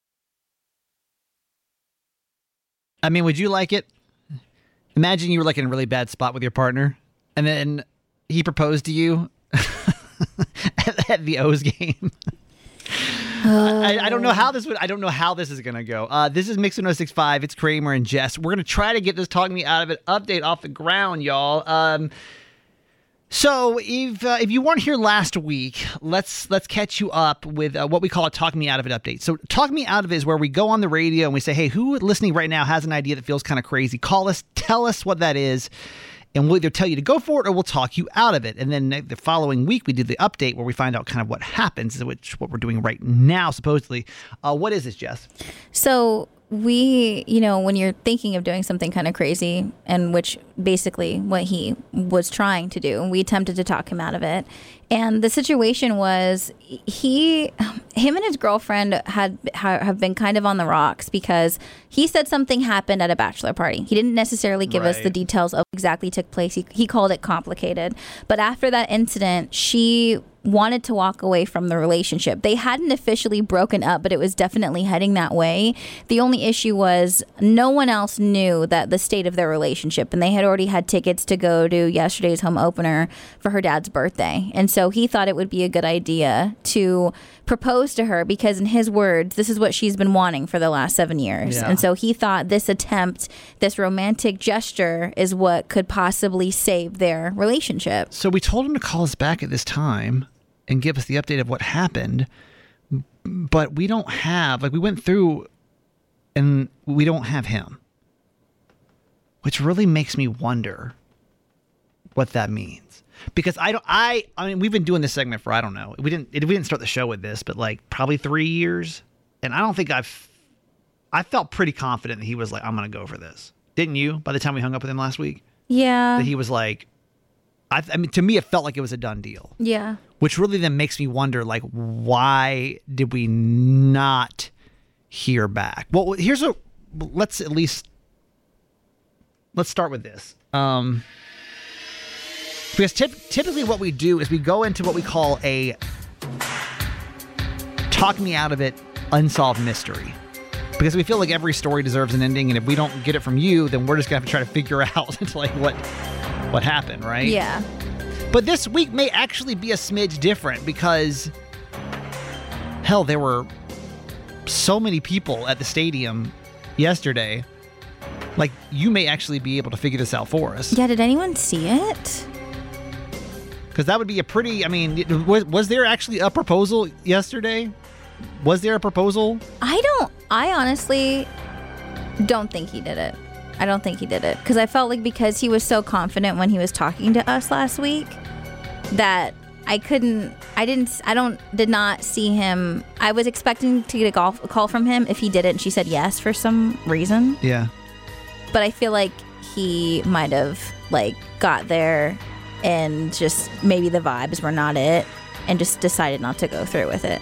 [SPEAKER 2] I mean, would you like it? Imagine you were like in a really bad spot with your partner, and then he proposed to you at, at the O's game. I, I don't know how this would. I don't know how this is gonna go. Uh, this is Mix one oh six point five. It's Kramer and Jess. We're gonna try to get this Talk Me Out of It update off the ground, y'all. Um, so if uh, if you weren't here last week, let's let's catch you up with uh, what we call a Talk Me Out of It update. So Talk Me Out of It is where we go on the radio and we say, hey, who listening right now has an idea that feels kind of crazy? Call us, tell us what that is, and we'll either tell you to go for it or we'll talk you out of it. And then the following week, we do the update where we find out kind of what happens, which what we're doing right now, supposedly. Uh, what is this, Jess?
[SPEAKER 9] So we, you know, when you're thinking of doing something kind of crazy, and which basically what he was trying to do, we attempted to talk him out of it. And the situation was he, him and his girlfriend had have been kind of on the rocks because he said something happened at a bachelor party. He didn't necessarily give us the
[SPEAKER 2] Right.
[SPEAKER 9] details of exactly took place. He, he called it complicated. But after that incident, she wanted to walk away from the relationship. They hadn't officially broken up, but it was definitely heading that way. The only issue was no one else knew that the state of their relationship, and they had already had tickets to go to yesterday's home opener for her dad's birthday. And so he thought it would be a good idea to propose to her because, in his words, this is what she's been wanting for the last seven years.
[SPEAKER 2] Yeah.
[SPEAKER 9] And so he thought this attempt, this romantic gesture, is what could possibly save their relationship.
[SPEAKER 2] So we told him to call us back at this time and give us the update of what happened, but we don't have, like, we went through and we don't have him, which really makes me wonder what that means. Because I don't, I, I mean, we've been doing this segment for, I don't know, we didn't, it, we didn't start the show with this, but like probably three years. And I don't think I've, I felt pretty confident that he was like, I'm going to go for this. Didn't you? By the time we hung up with him last week,
[SPEAKER 9] Yeah.
[SPEAKER 2] that he was like, I, I mean, to me, it felt like it was a done deal.
[SPEAKER 9] Yeah.
[SPEAKER 2] Which really then makes me wonder, like, why did we not hear back? Well, here's a, let's at least, let's start with this. Um, because typ- typically what we do is we go into what we call a talk me out of it unsolved mystery. Because we feel like every story deserves an ending, and if we don't get it from you, then we're just going to have to try to figure out like what what happened, right?
[SPEAKER 9] Yeah.
[SPEAKER 2] But this week may actually be a smidge different because, hell, there were so many people at the stadium yesterday. Like, you may actually be able to figure this out for us.
[SPEAKER 9] Yeah, did anyone see it?
[SPEAKER 2] Because that would be a pretty, I mean, was, was there actually a proposal yesterday? Was there a proposal?
[SPEAKER 9] I don't, I honestly don't think he did it. I don't think he did it. Because I felt like because he was so confident when he was talking to us last week that I couldn't, I didn't, I don't, did not see him. I was expecting to get a, golf, a call from him if he did it and she said yes for some reason.
[SPEAKER 2] Yeah.
[SPEAKER 9] But I feel like he might have like got there and just maybe the vibes were not it and just decided not to go through with it.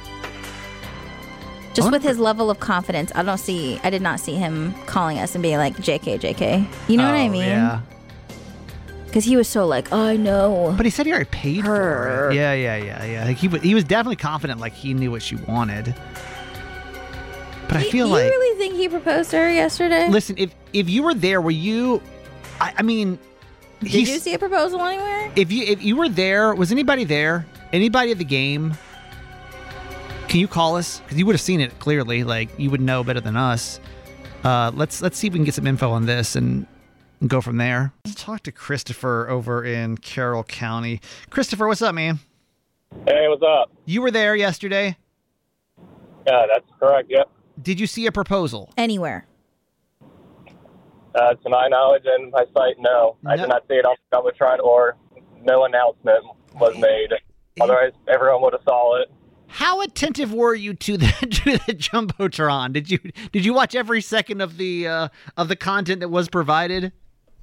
[SPEAKER 9] Just with his level of confidence, I don't see, I did not see him calling us and being like, J K, J K. You know
[SPEAKER 2] oh,
[SPEAKER 9] what I mean?
[SPEAKER 2] Yeah.
[SPEAKER 9] Because he was so like, I know.
[SPEAKER 2] But he said he already paid
[SPEAKER 9] her.
[SPEAKER 2] for it. Yeah, yeah, yeah, yeah. Like he, was, he was definitely confident, like he knew what she wanted. But I feel
[SPEAKER 9] you
[SPEAKER 2] like...
[SPEAKER 9] You really think he proposed to her yesterday?
[SPEAKER 2] Listen, if if you were there, were you... I, I mean...
[SPEAKER 9] Did you see a proposal anywhere?
[SPEAKER 2] If you if you were there, was anybody there? Anybody at the game? Can you call us? Because you would have seen it clearly. Like, you would know better than us. Uh, let's let's see if we can get some info on this and, and go from there. Let's talk to Christopher over in Carroll County. Christopher, what's up, man?
[SPEAKER 11] Hey, what's up?
[SPEAKER 2] You were there yesterday?
[SPEAKER 11] Yeah, that's correct, yep.
[SPEAKER 2] Did you see a proposal?
[SPEAKER 9] Anywhere.
[SPEAKER 11] Uh, to my knowledge and my sight, no. no. I did not see it on the Jumbotron, or no announcement was made. Otherwise, everyone would have saw it.
[SPEAKER 2] How attentive were you to the to the Jumbotron? Did you did you watch every second of the uh, of the content that was provided?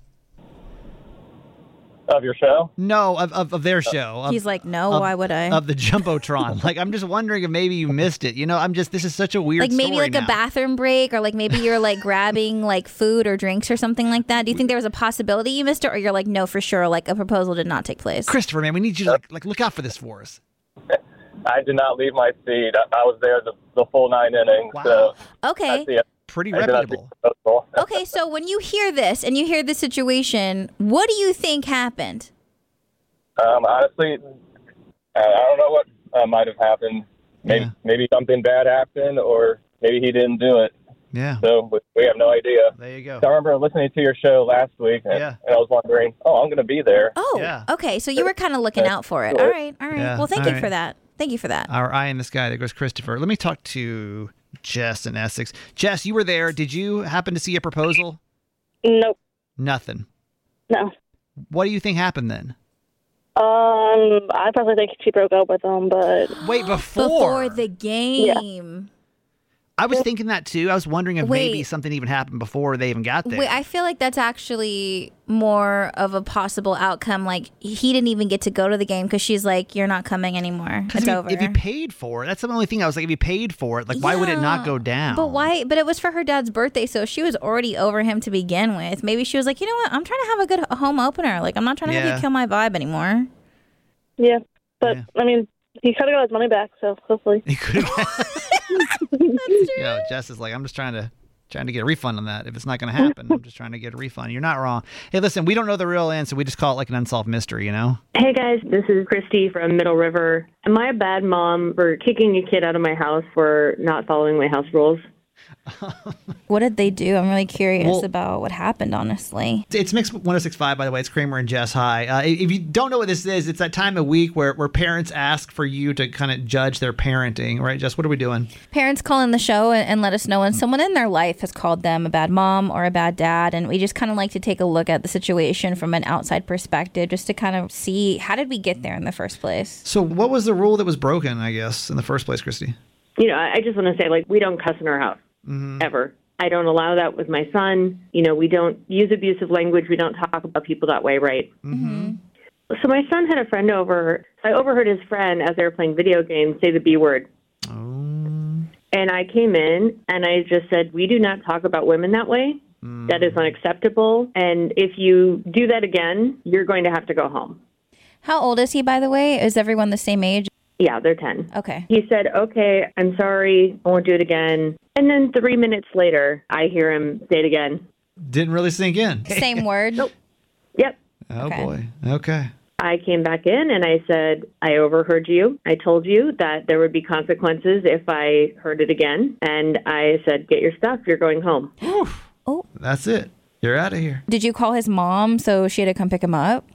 [SPEAKER 11] Of your show?
[SPEAKER 2] No, of of, of their show. Of,
[SPEAKER 9] He's like, no,
[SPEAKER 2] of,
[SPEAKER 9] why would I?
[SPEAKER 2] Of the Jumbotron. Like, I'm just wondering if maybe you missed it. You know, I'm just, this is such a weird
[SPEAKER 9] Like maybe
[SPEAKER 2] story
[SPEAKER 9] like
[SPEAKER 2] now.
[SPEAKER 9] a bathroom break, or like maybe you're like grabbing like food or drinks or something like that. Do you think there was a possibility you missed it, or you're like, no, for sure, like a proposal did not take place?
[SPEAKER 2] Christopher, man, we need you to like, like look out for this for us.
[SPEAKER 11] I did not leave my seat. I, I was there the, the full nine innings.
[SPEAKER 2] Wow.
[SPEAKER 11] So
[SPEAKER 9] okay.
[SPEAKER 2] Pretty reputable.
[SPEAKER 9] Okay, so when you hear this and you hear the situation, what do you think happened?
[SPEAKER 11] Um, honestly, I, I don't know what uh, might have happened. Maybe
[SPEAKER 2] Yeah.
[SPEAKER 11] maybe something bad happened, or maybe he didn't do it.
[SPEAKER 2] Yeah.
[SPEAKER 11] So we, we have no idea.
[SPEAKER 2] There you go.
[SPEAKER 11] So I remember listening to your show last week, and,
[SPEAKER 2] Yeah.
[SPEAKER 11] and I was wondering, oh, I'm going to be there.
[SPEAKER 9] Oh,
[SPEAKER 2] Yeah.
[SPEAKER 9] okay. So you were kind of looking out for it. All right, all right.
[SPEAKER 2] Yeah,
[SPEAKER 9] Well, thank
[SPEAKER 2] all
[SPEAKER 9] you
[SPEAKER 2] right.
[SPEAKER 9] for that. Thank you for that.
[SPEAKER 2] Our eye in the sky. There goes Christopher. Let me talk to Jess in Essex. Jess, you were there. Did you happen to see a proposal?
[SPEAKER 12] Nope.
[SPEAKER 2] Nothing.
[SPEAKER 12] No.
[SPEAKER 2] What do you think happened then?
[SPEAKER 12] Um, I probably think she broke up with him, but
[SPEAKER 2] Wait, before
[SPEAKER 9] Before the game.
[SPEAKER 2] I was thinking that too. I was wondering if
[SPEAKER 3] Wait.
[SPEAKER 2] maybe something even happened before they even got there.
[SPEAKER 3] Wait, I feel like that's actually more of a possible outcome. Like, he didn't even get to go to the game because she's like, you're not coming anymore. It's
[SPEAKER 2] if you,
[SPEAKER 3] over.
[SPEAKER 2] If you paid for it, that's the only thing I was like, if you paid for it, like, why would it not go down?
[SPEAKER 3] But why? But it was for her dad's birthday, so she was already over him to begin with. Maybe she was like, you know what? I'm trying to have a good home opener. Like, I'm not trying to have
[SPEAKER 2] Yeah.
[SPEAKER 3] you kill my vibe anymore.
[SPEAKER 12] Yeah, but I mean, he could have got his money back, so hopefully.
[SPEAKER 2] He could have. You know, Jess is like, I'm just trying to trying to get a refund on that. If it's not going to happen, I'm just trying to get a refund. You're not wrong. Hey, listen, we don't know the real answer. We just call it like an unsolved mystery, you know?
[SPEAKER 13] Hey guys, this is Christy from Middle River. Am I a bad mom for kicking a kid out of my house for not following my house rules?
[SPEAKER 3] What did they do? I'm really curious
[SPEAKER 2] Well-
[SPEAKER 3] about what happened, honestly.
[SPEAKER 2] It's Mix one oh six point five, by the way. It's Kramer and Jess. Hi. Uh, if you don't know what this is, it's that time of week where, where parents ask for you to kind of judge their parenting, right, Jess? What are we doing?
[SPEAKER 3] Parents call in the show and, and let us know when someone in their life has called them a bad mom or a bad dad. And we just kind of like to take a look at the situation from an outside perspective just to kind of see, how did we get there in the first place?
[SPEAKER 2] So what was the rule that was broken, I guess, in the first place, Christy?
[SPEAKER 13] You know, I I just want to say, like, we don't cuss in our house, ever. I don't allow that with my son. You know, we don't use abusive language. We don't talk about people that way, right?
[SPEAKER 2] Mm-hmm.
[SPEAKER 13] So my son had a friend over. I overheard his friend, as they were playing video games, say the B word.
[SPEAKER 2] Oh.
[SPEAKER 13] And I came in and I just said, we do not talk about women that way.
[SPEAKER 2] Mm.
[SPEAKER 13] That is unacceptable. And if you do that again, you're going to have to go home.
[SPEAKER 3] How old is he, by the way? Is everyone the same age?
[SPEAKER 13] Yeah, they're ten.
[SPEAKER 3] Okay.
[SPEAKER 13] He said, okay, I'm sorry, I won't do it again. And then three minutes later, I hear him say it again.
[SPEAKER 2] Didn't really sink in.
[SPEAKER 3] Same word?
[SPEAKER 13] Nope. Yep.
[SPEAKER 2] Oh,
[SPEAKER 3] Okay.
[SPEAKER 2] boy. Okay.
[SPEAKER 13] I came back in and I said, I overheard you. I told you that there would be consequences if I heard it again. And I said, get your stuff. You're going home.
[SPEAKER 3] Oh.
[SPEAKER 2] That's it. You're out of here.
[SPEAKER 3] Did you call his mom so she had to come pick him up?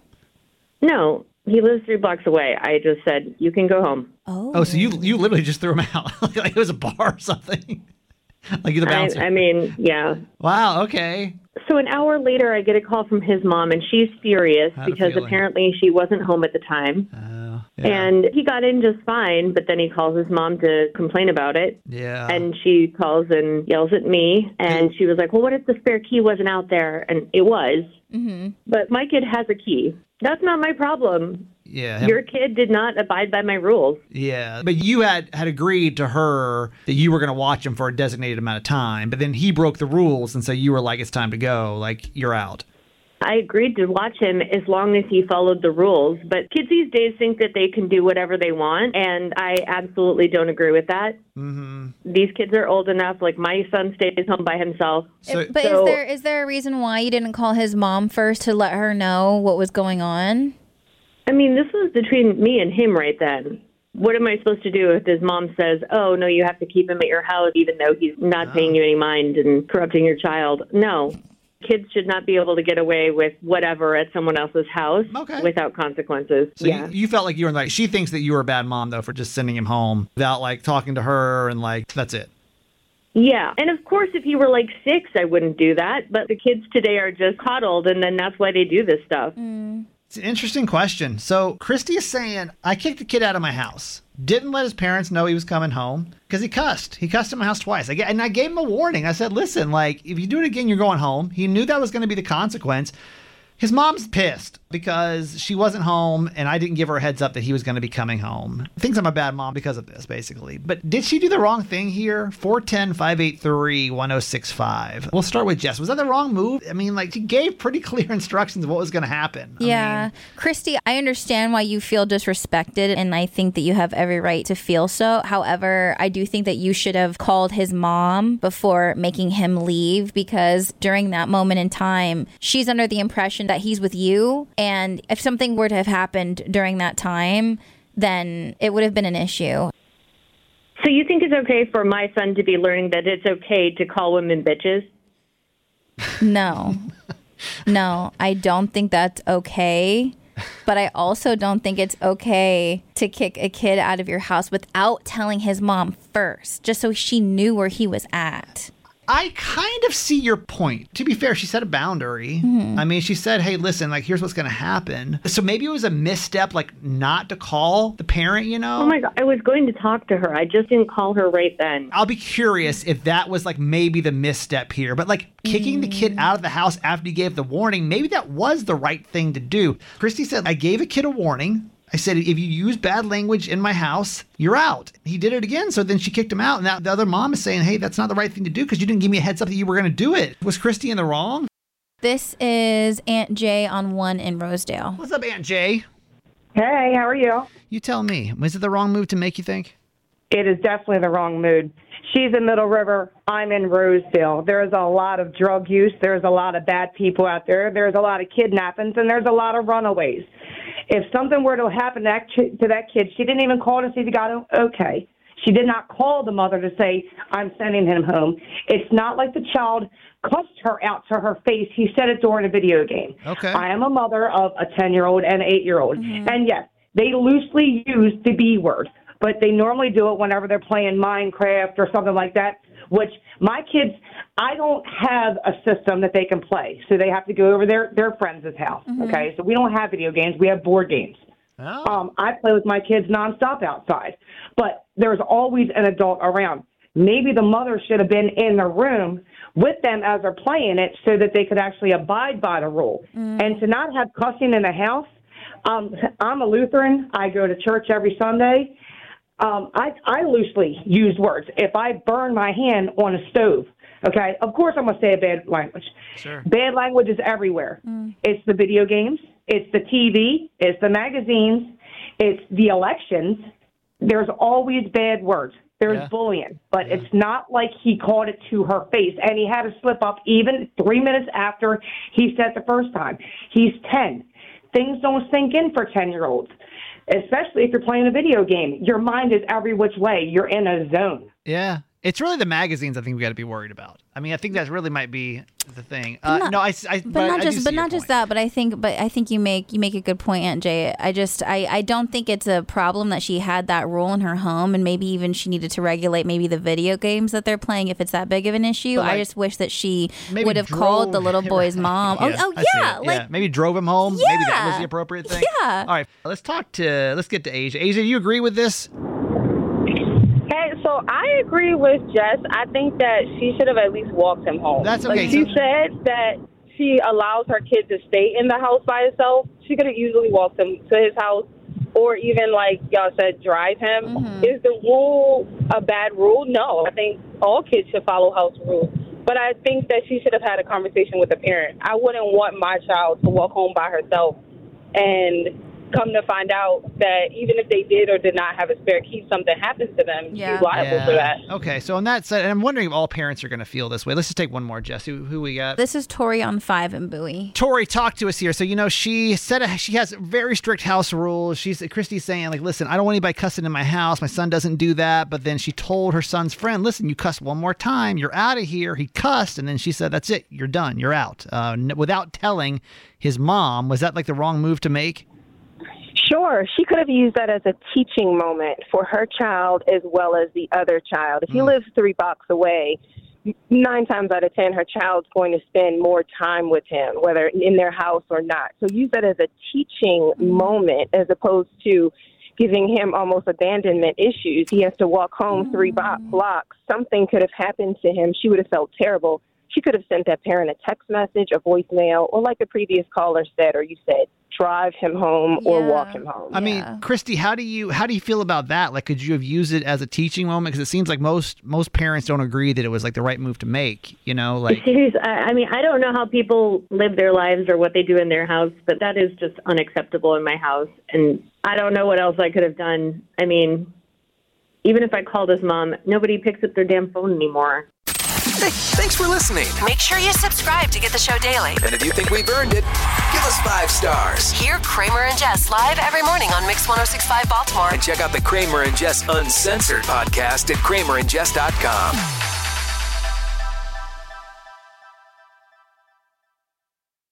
[SPEAKER 13] No, he lives three blocks away. I just said, you can go home.
[SPEAKER 3] Oh.
[SPEAKER 2] Oh, so you you literally just threw him out. Like it was a bar or something. Like you're the bouncer.
[SPEAKER 13] I, I mean, yeah.
[SPEAKER 2] Wow, okay.
[SPEAKER 13] So an hour later, I get a call from his mom, and she's furious
[SPEAKER 2] Had a
[SPEAKER 13] because
[SPEAKER 2] feeling.
[SPEAKER 13] apparently she wasn't home at the time.
[SPEAKER 2] Oh, yeah.
[SPEAKER 13] And he got in just fine, but then he calls his mom to complain about it.
[SPEAKER 2] Yeah.
[SPEAKER 13] And she calls and yells at me, and she was like, well, what if the spare key wasn't out there? And it was.
[SPEAKER 3] Mm-hmm.
[SPEAKER 13] But my kid has a key. That's not my problem.
[SPEAKER 2] Yeah. him-
[SPEAKER 13] Your kid did not abide by my rules.
[SPEAKER 2] Yeah. But you had, had agreed to her that you were going to watch him for a designated amount of time, but then he broke the rules, and so you were like, it's time to go. Like, you're out.
[SPEAKER 13] I agreed to watch him as long as he followed the rules. But kids these days think that they can do whatever they want, and I absolutely don't agree with that.
[SPEAKER 2] Mm-hmm.
[SPEAKER 13] These kids are old enough. Like, my son stays home by himself.
[SPEAKER 2] So,
[SPEAKER 3] But
[SPEAKER 13] So-
[SPEAKER 3] is there is there a reason why you didn't call his mom first to let her know what was going on?
[SPEAKER 13] I mean, this was between me and him right then. What am I supposed to do if his mom says, oh, no, you have to keep him at your house even though he's not paying you any mind and corrupting your child? No. Kids should not be able to get away with whatever at someone else's house
[SPEAKER 2] Okay.
[SPEAKER 13] without consequences.
[SPEAKER 2] so
[SPEAKER 13] yeah.
[SPEAKER 2] you, you felt like you were like, she thinks that you were a bad mom, though, for just sending him home without, like, talking to her and, like, that's it.
[SPEAKER 13] Yeah. And of course, if he were like six, I wouldn't do that. But the kids today are just coddled, and then that's why they do this stuff.
[SPEAKER 2] It's an interesting question. So Christy is saying, I kicked the kid out of my house. Didn't let his parents know he was coming home because he cussed. He cussed in my house twice. I, ga- and I gave him a warning. I said, listen, like, if you do it again, you're going home. He knew that was going to be the consequence. His mom's pissed because she wasn't home and I didn't give her a heads up that he was going to be coming home. Thinks I'm a bad mom because of this, basically. But did she do the wrong thing here? four one zero, five eight three, one zero six five. We'll start with Jess. Was that the wrong move? I mean, like, she gave pretty clear instructions of what was going to happen. I
[SPEAKER 3] Yeah.
[SPEAKER 2] mean,
[SPEAKER 3] Christy, I understand why you feel disrespected, and I think that you have every right to feel so. However, I do think that you should have called his mom before making him leave, because during that moment in time, she's under the impression that he's with you. And if something were to have happened during that time, then it would have been an issue.
[SPEAKER 13] So you think it's okay for my son to be learning that it's okay to call women bitches?
[SPEAKER 3] No. No, I don't think that's okay. But I also don't think it's okay to kick a kid out of your house without telling his mom first, just so she knew where he was at.
[SPEAKER 2] I kind of see your point. To be fair, she set a boundary. Mm-hmm. I mean, she said, hey, listen, like, here's what's going to happen. So maybe it was a misstep, like, not to call the parent, you know?
[SPEAKER 13] Oh, my God. I was going to talk to her. I just didn't call her right then.
[SPEAKER 2] I'll be curious if that was, like, maybe the misstep here. But, like, kicking mm. the kid out of the house after you gave the warning, maybe that was the right thing to do. Christy said, I gave a kid a warning. I said, if you use bad language in my house, you're out. He did it again, so then she kicked him out. And now the other mom is saying, hey, that's not the right thing to do because you didn't give me a heads up that you were going to do it. Was Christy in the wrong?
[SPEAKER 3] This is Aunt Jay on one in Rosedale.
[SPEAKER 2] What's up, Aunt Jay?
[SPEAKER 14] Hey, how are you?
[SPEAKER 2] You tell me. Was it the wrong move to make you think?
[SPEAKER 14] It is definitely the wrong mood. She's in Middle River. I'm in Rosedale. There's a lot of drug use. There's a lot of bad people out there. There's a lot of kidnappings, and there's a lot of runaways. If something were to happen to that, ch- to that kid, she didn't even call to see if he got okay. She did not call the mother to say, I'm sending him home. It's not like the child cussed her out to her face. He said it during a video game.
[SPEAKER 2] Okay.
[SPEAKER 14] I am a mother of a ten-year-old and an eight-year-old. Mm-hmm. And, yes, they loosely use the B word, but they normally do it whenever they're playing Minecraft or something like that, which my kids, I don't have a system that they can play, so they have to go over their, their friends' house, mm-hmm. okay? So we don't have video games. We have board games. Oh. Um, I play with my kids nonstop outside, but there's always an adult around. Maybe the mother should have been in the room with them as they're playing it so that they could actually abide by the rule. Mm. And to not have cussing in the house, um, I'm a Lutheran. I go to church every Sunday. Um, I, I loosely use words. If I burn my hand on a stove, okay, of course I'm going to say a bad language.
[SPEAKER 2] Sure.
[SPEAKER 14] Bad language is everywhere. Mm. It's the video games. It's the T V. It's the magazines. It's the elections. There's always bad words. There's yeah. bullying. But yeah. it's not like he called it to her face. And he had a slip up even three minutes after he said it the first time. He's ten. Things don't sink in for ten-year-olds, especially if you're playing a video game. Your mind is every which way. You're in a zone.
[SPEAKER 2] Yeah. It's really the magazines I think we got to be worried about. I mean, I think that really might be the thing. Uh,
[SPEAKER 3] not,
[SPEAKER 2] no, I, I
[SPEAKER 3] but,
[SPEAKER 2] but
[SPEAKER 3] not
[SPEAKER 2] I
[SPEAKER 3] just, but not
[SPEAKER 2] point.
[SPEAKER 3] just that. But I think, but I think you make you make a good point, Aunt Jay. I just, I, I don't think it's a problem that she had that rule in her home, and maybe even she needed to regulate maybe the video games that they're playing if it's that big of an issue. Like, I just wish that she would have called the little boy's mom.
[SPEAKER 2] yeah,
[SPEAKER 3] oh, oh yeah, like
[SPEAKER 2] yeah. maybe drove him home.
[SPEAKER 3] Yeah,
[SPEAKER 2] maybe that was the appropriate thing.
[SPEAKER 3] Yeah.
[SPEAKER 2] All right, let's talk to. Let's get to Asia. Asia, do you agree with this?
[SPEAKER 15] So I agree with Jess. I think that she should have at least walked him home.
[SPEAKER 2] That's okay.
[SPEAKER 15] Like she
[SPEAKER 2] so-
[SPEAKER 15] said that she allows her kid to stay in the house by herself. She could have easily walked him to his house or even, like y'all said, drive him. Mm-hmm. Is the rule a bad rule? No. I think all kids should follow house rules. But I think that she should have had a conversation with a parent. I wouldn't want my child to walk home by herself and come to find out that even if they did or did not have a spare key, something happens to them,
[SPEAKER 3] yeah.
[SPEAKER 15] she's liable
[SPEAKER 2] yeah.
[SPEAKER 15] for that.
[SPEAKER 2] Okay, so on that side, and I'm wondering if all parents are going to feel this way. Let's just take one more, Jess. Who, who we got?
[SPEAKER 3] This is Tori on five in Bowie.
[SPEAKER 2] Tori, talk to us here. So, you know, she said she has very strict house rules. She's Christy's saying, like, listen, I don't want anybody cussing in my house. My son doesn't do that. But then she told her son's friend, listen, you cuss one more time, you're out of here. He cussed, and then she said, that's it, you're done, you're out. Uh, without telling his mom. Was that like the wrong move to make?
[SPEAKER 16] Sure. She could have used that as a teaching moment for her child as well as the other child. If he mm. lives three blocks away, nine times out of ten, her child's going to spend more time with him, whether in their house or not. So use that as a teaching moment as opposed to giving him almost abandonment issues. He has to walk home mm. three bo- blocks. Something could have happened to him. She would have felt terrible. She could have sent that parent a text message, a voicemail, or like the previous caller said, or you said, drive him home yeah. or walk him home.
[SPEAKER 2] I yeah. mean, Christy, how do you how do you feel about that? Like, could you have used it as a teaching moment? Because it seems like most most parents don't agree that it was like the right move to make. You know, like
[SPEAKER 13] Seriously, I mean, I don't know how people live their lives or what they do in their house, but that is just unacceptable in my house, and I don't know what else I could have done. I mean, even if I called his mom, nobody picks up their damn phone anymore.
[SPEAKER 4] Hey, thanks for listening.
[SPEAKER 1] Make sure you subscribe to get the show daily.
[SPEAKER 4] And if you think we've earned it, give us five stars.
[SPEAKER 1] Hear Kramer and Jess live every morning on Mix one oh six point five Baltimore.
[SPEAKER 4] And check out the Kramer and Jess Uncensored podcast at kramer and jess dot com.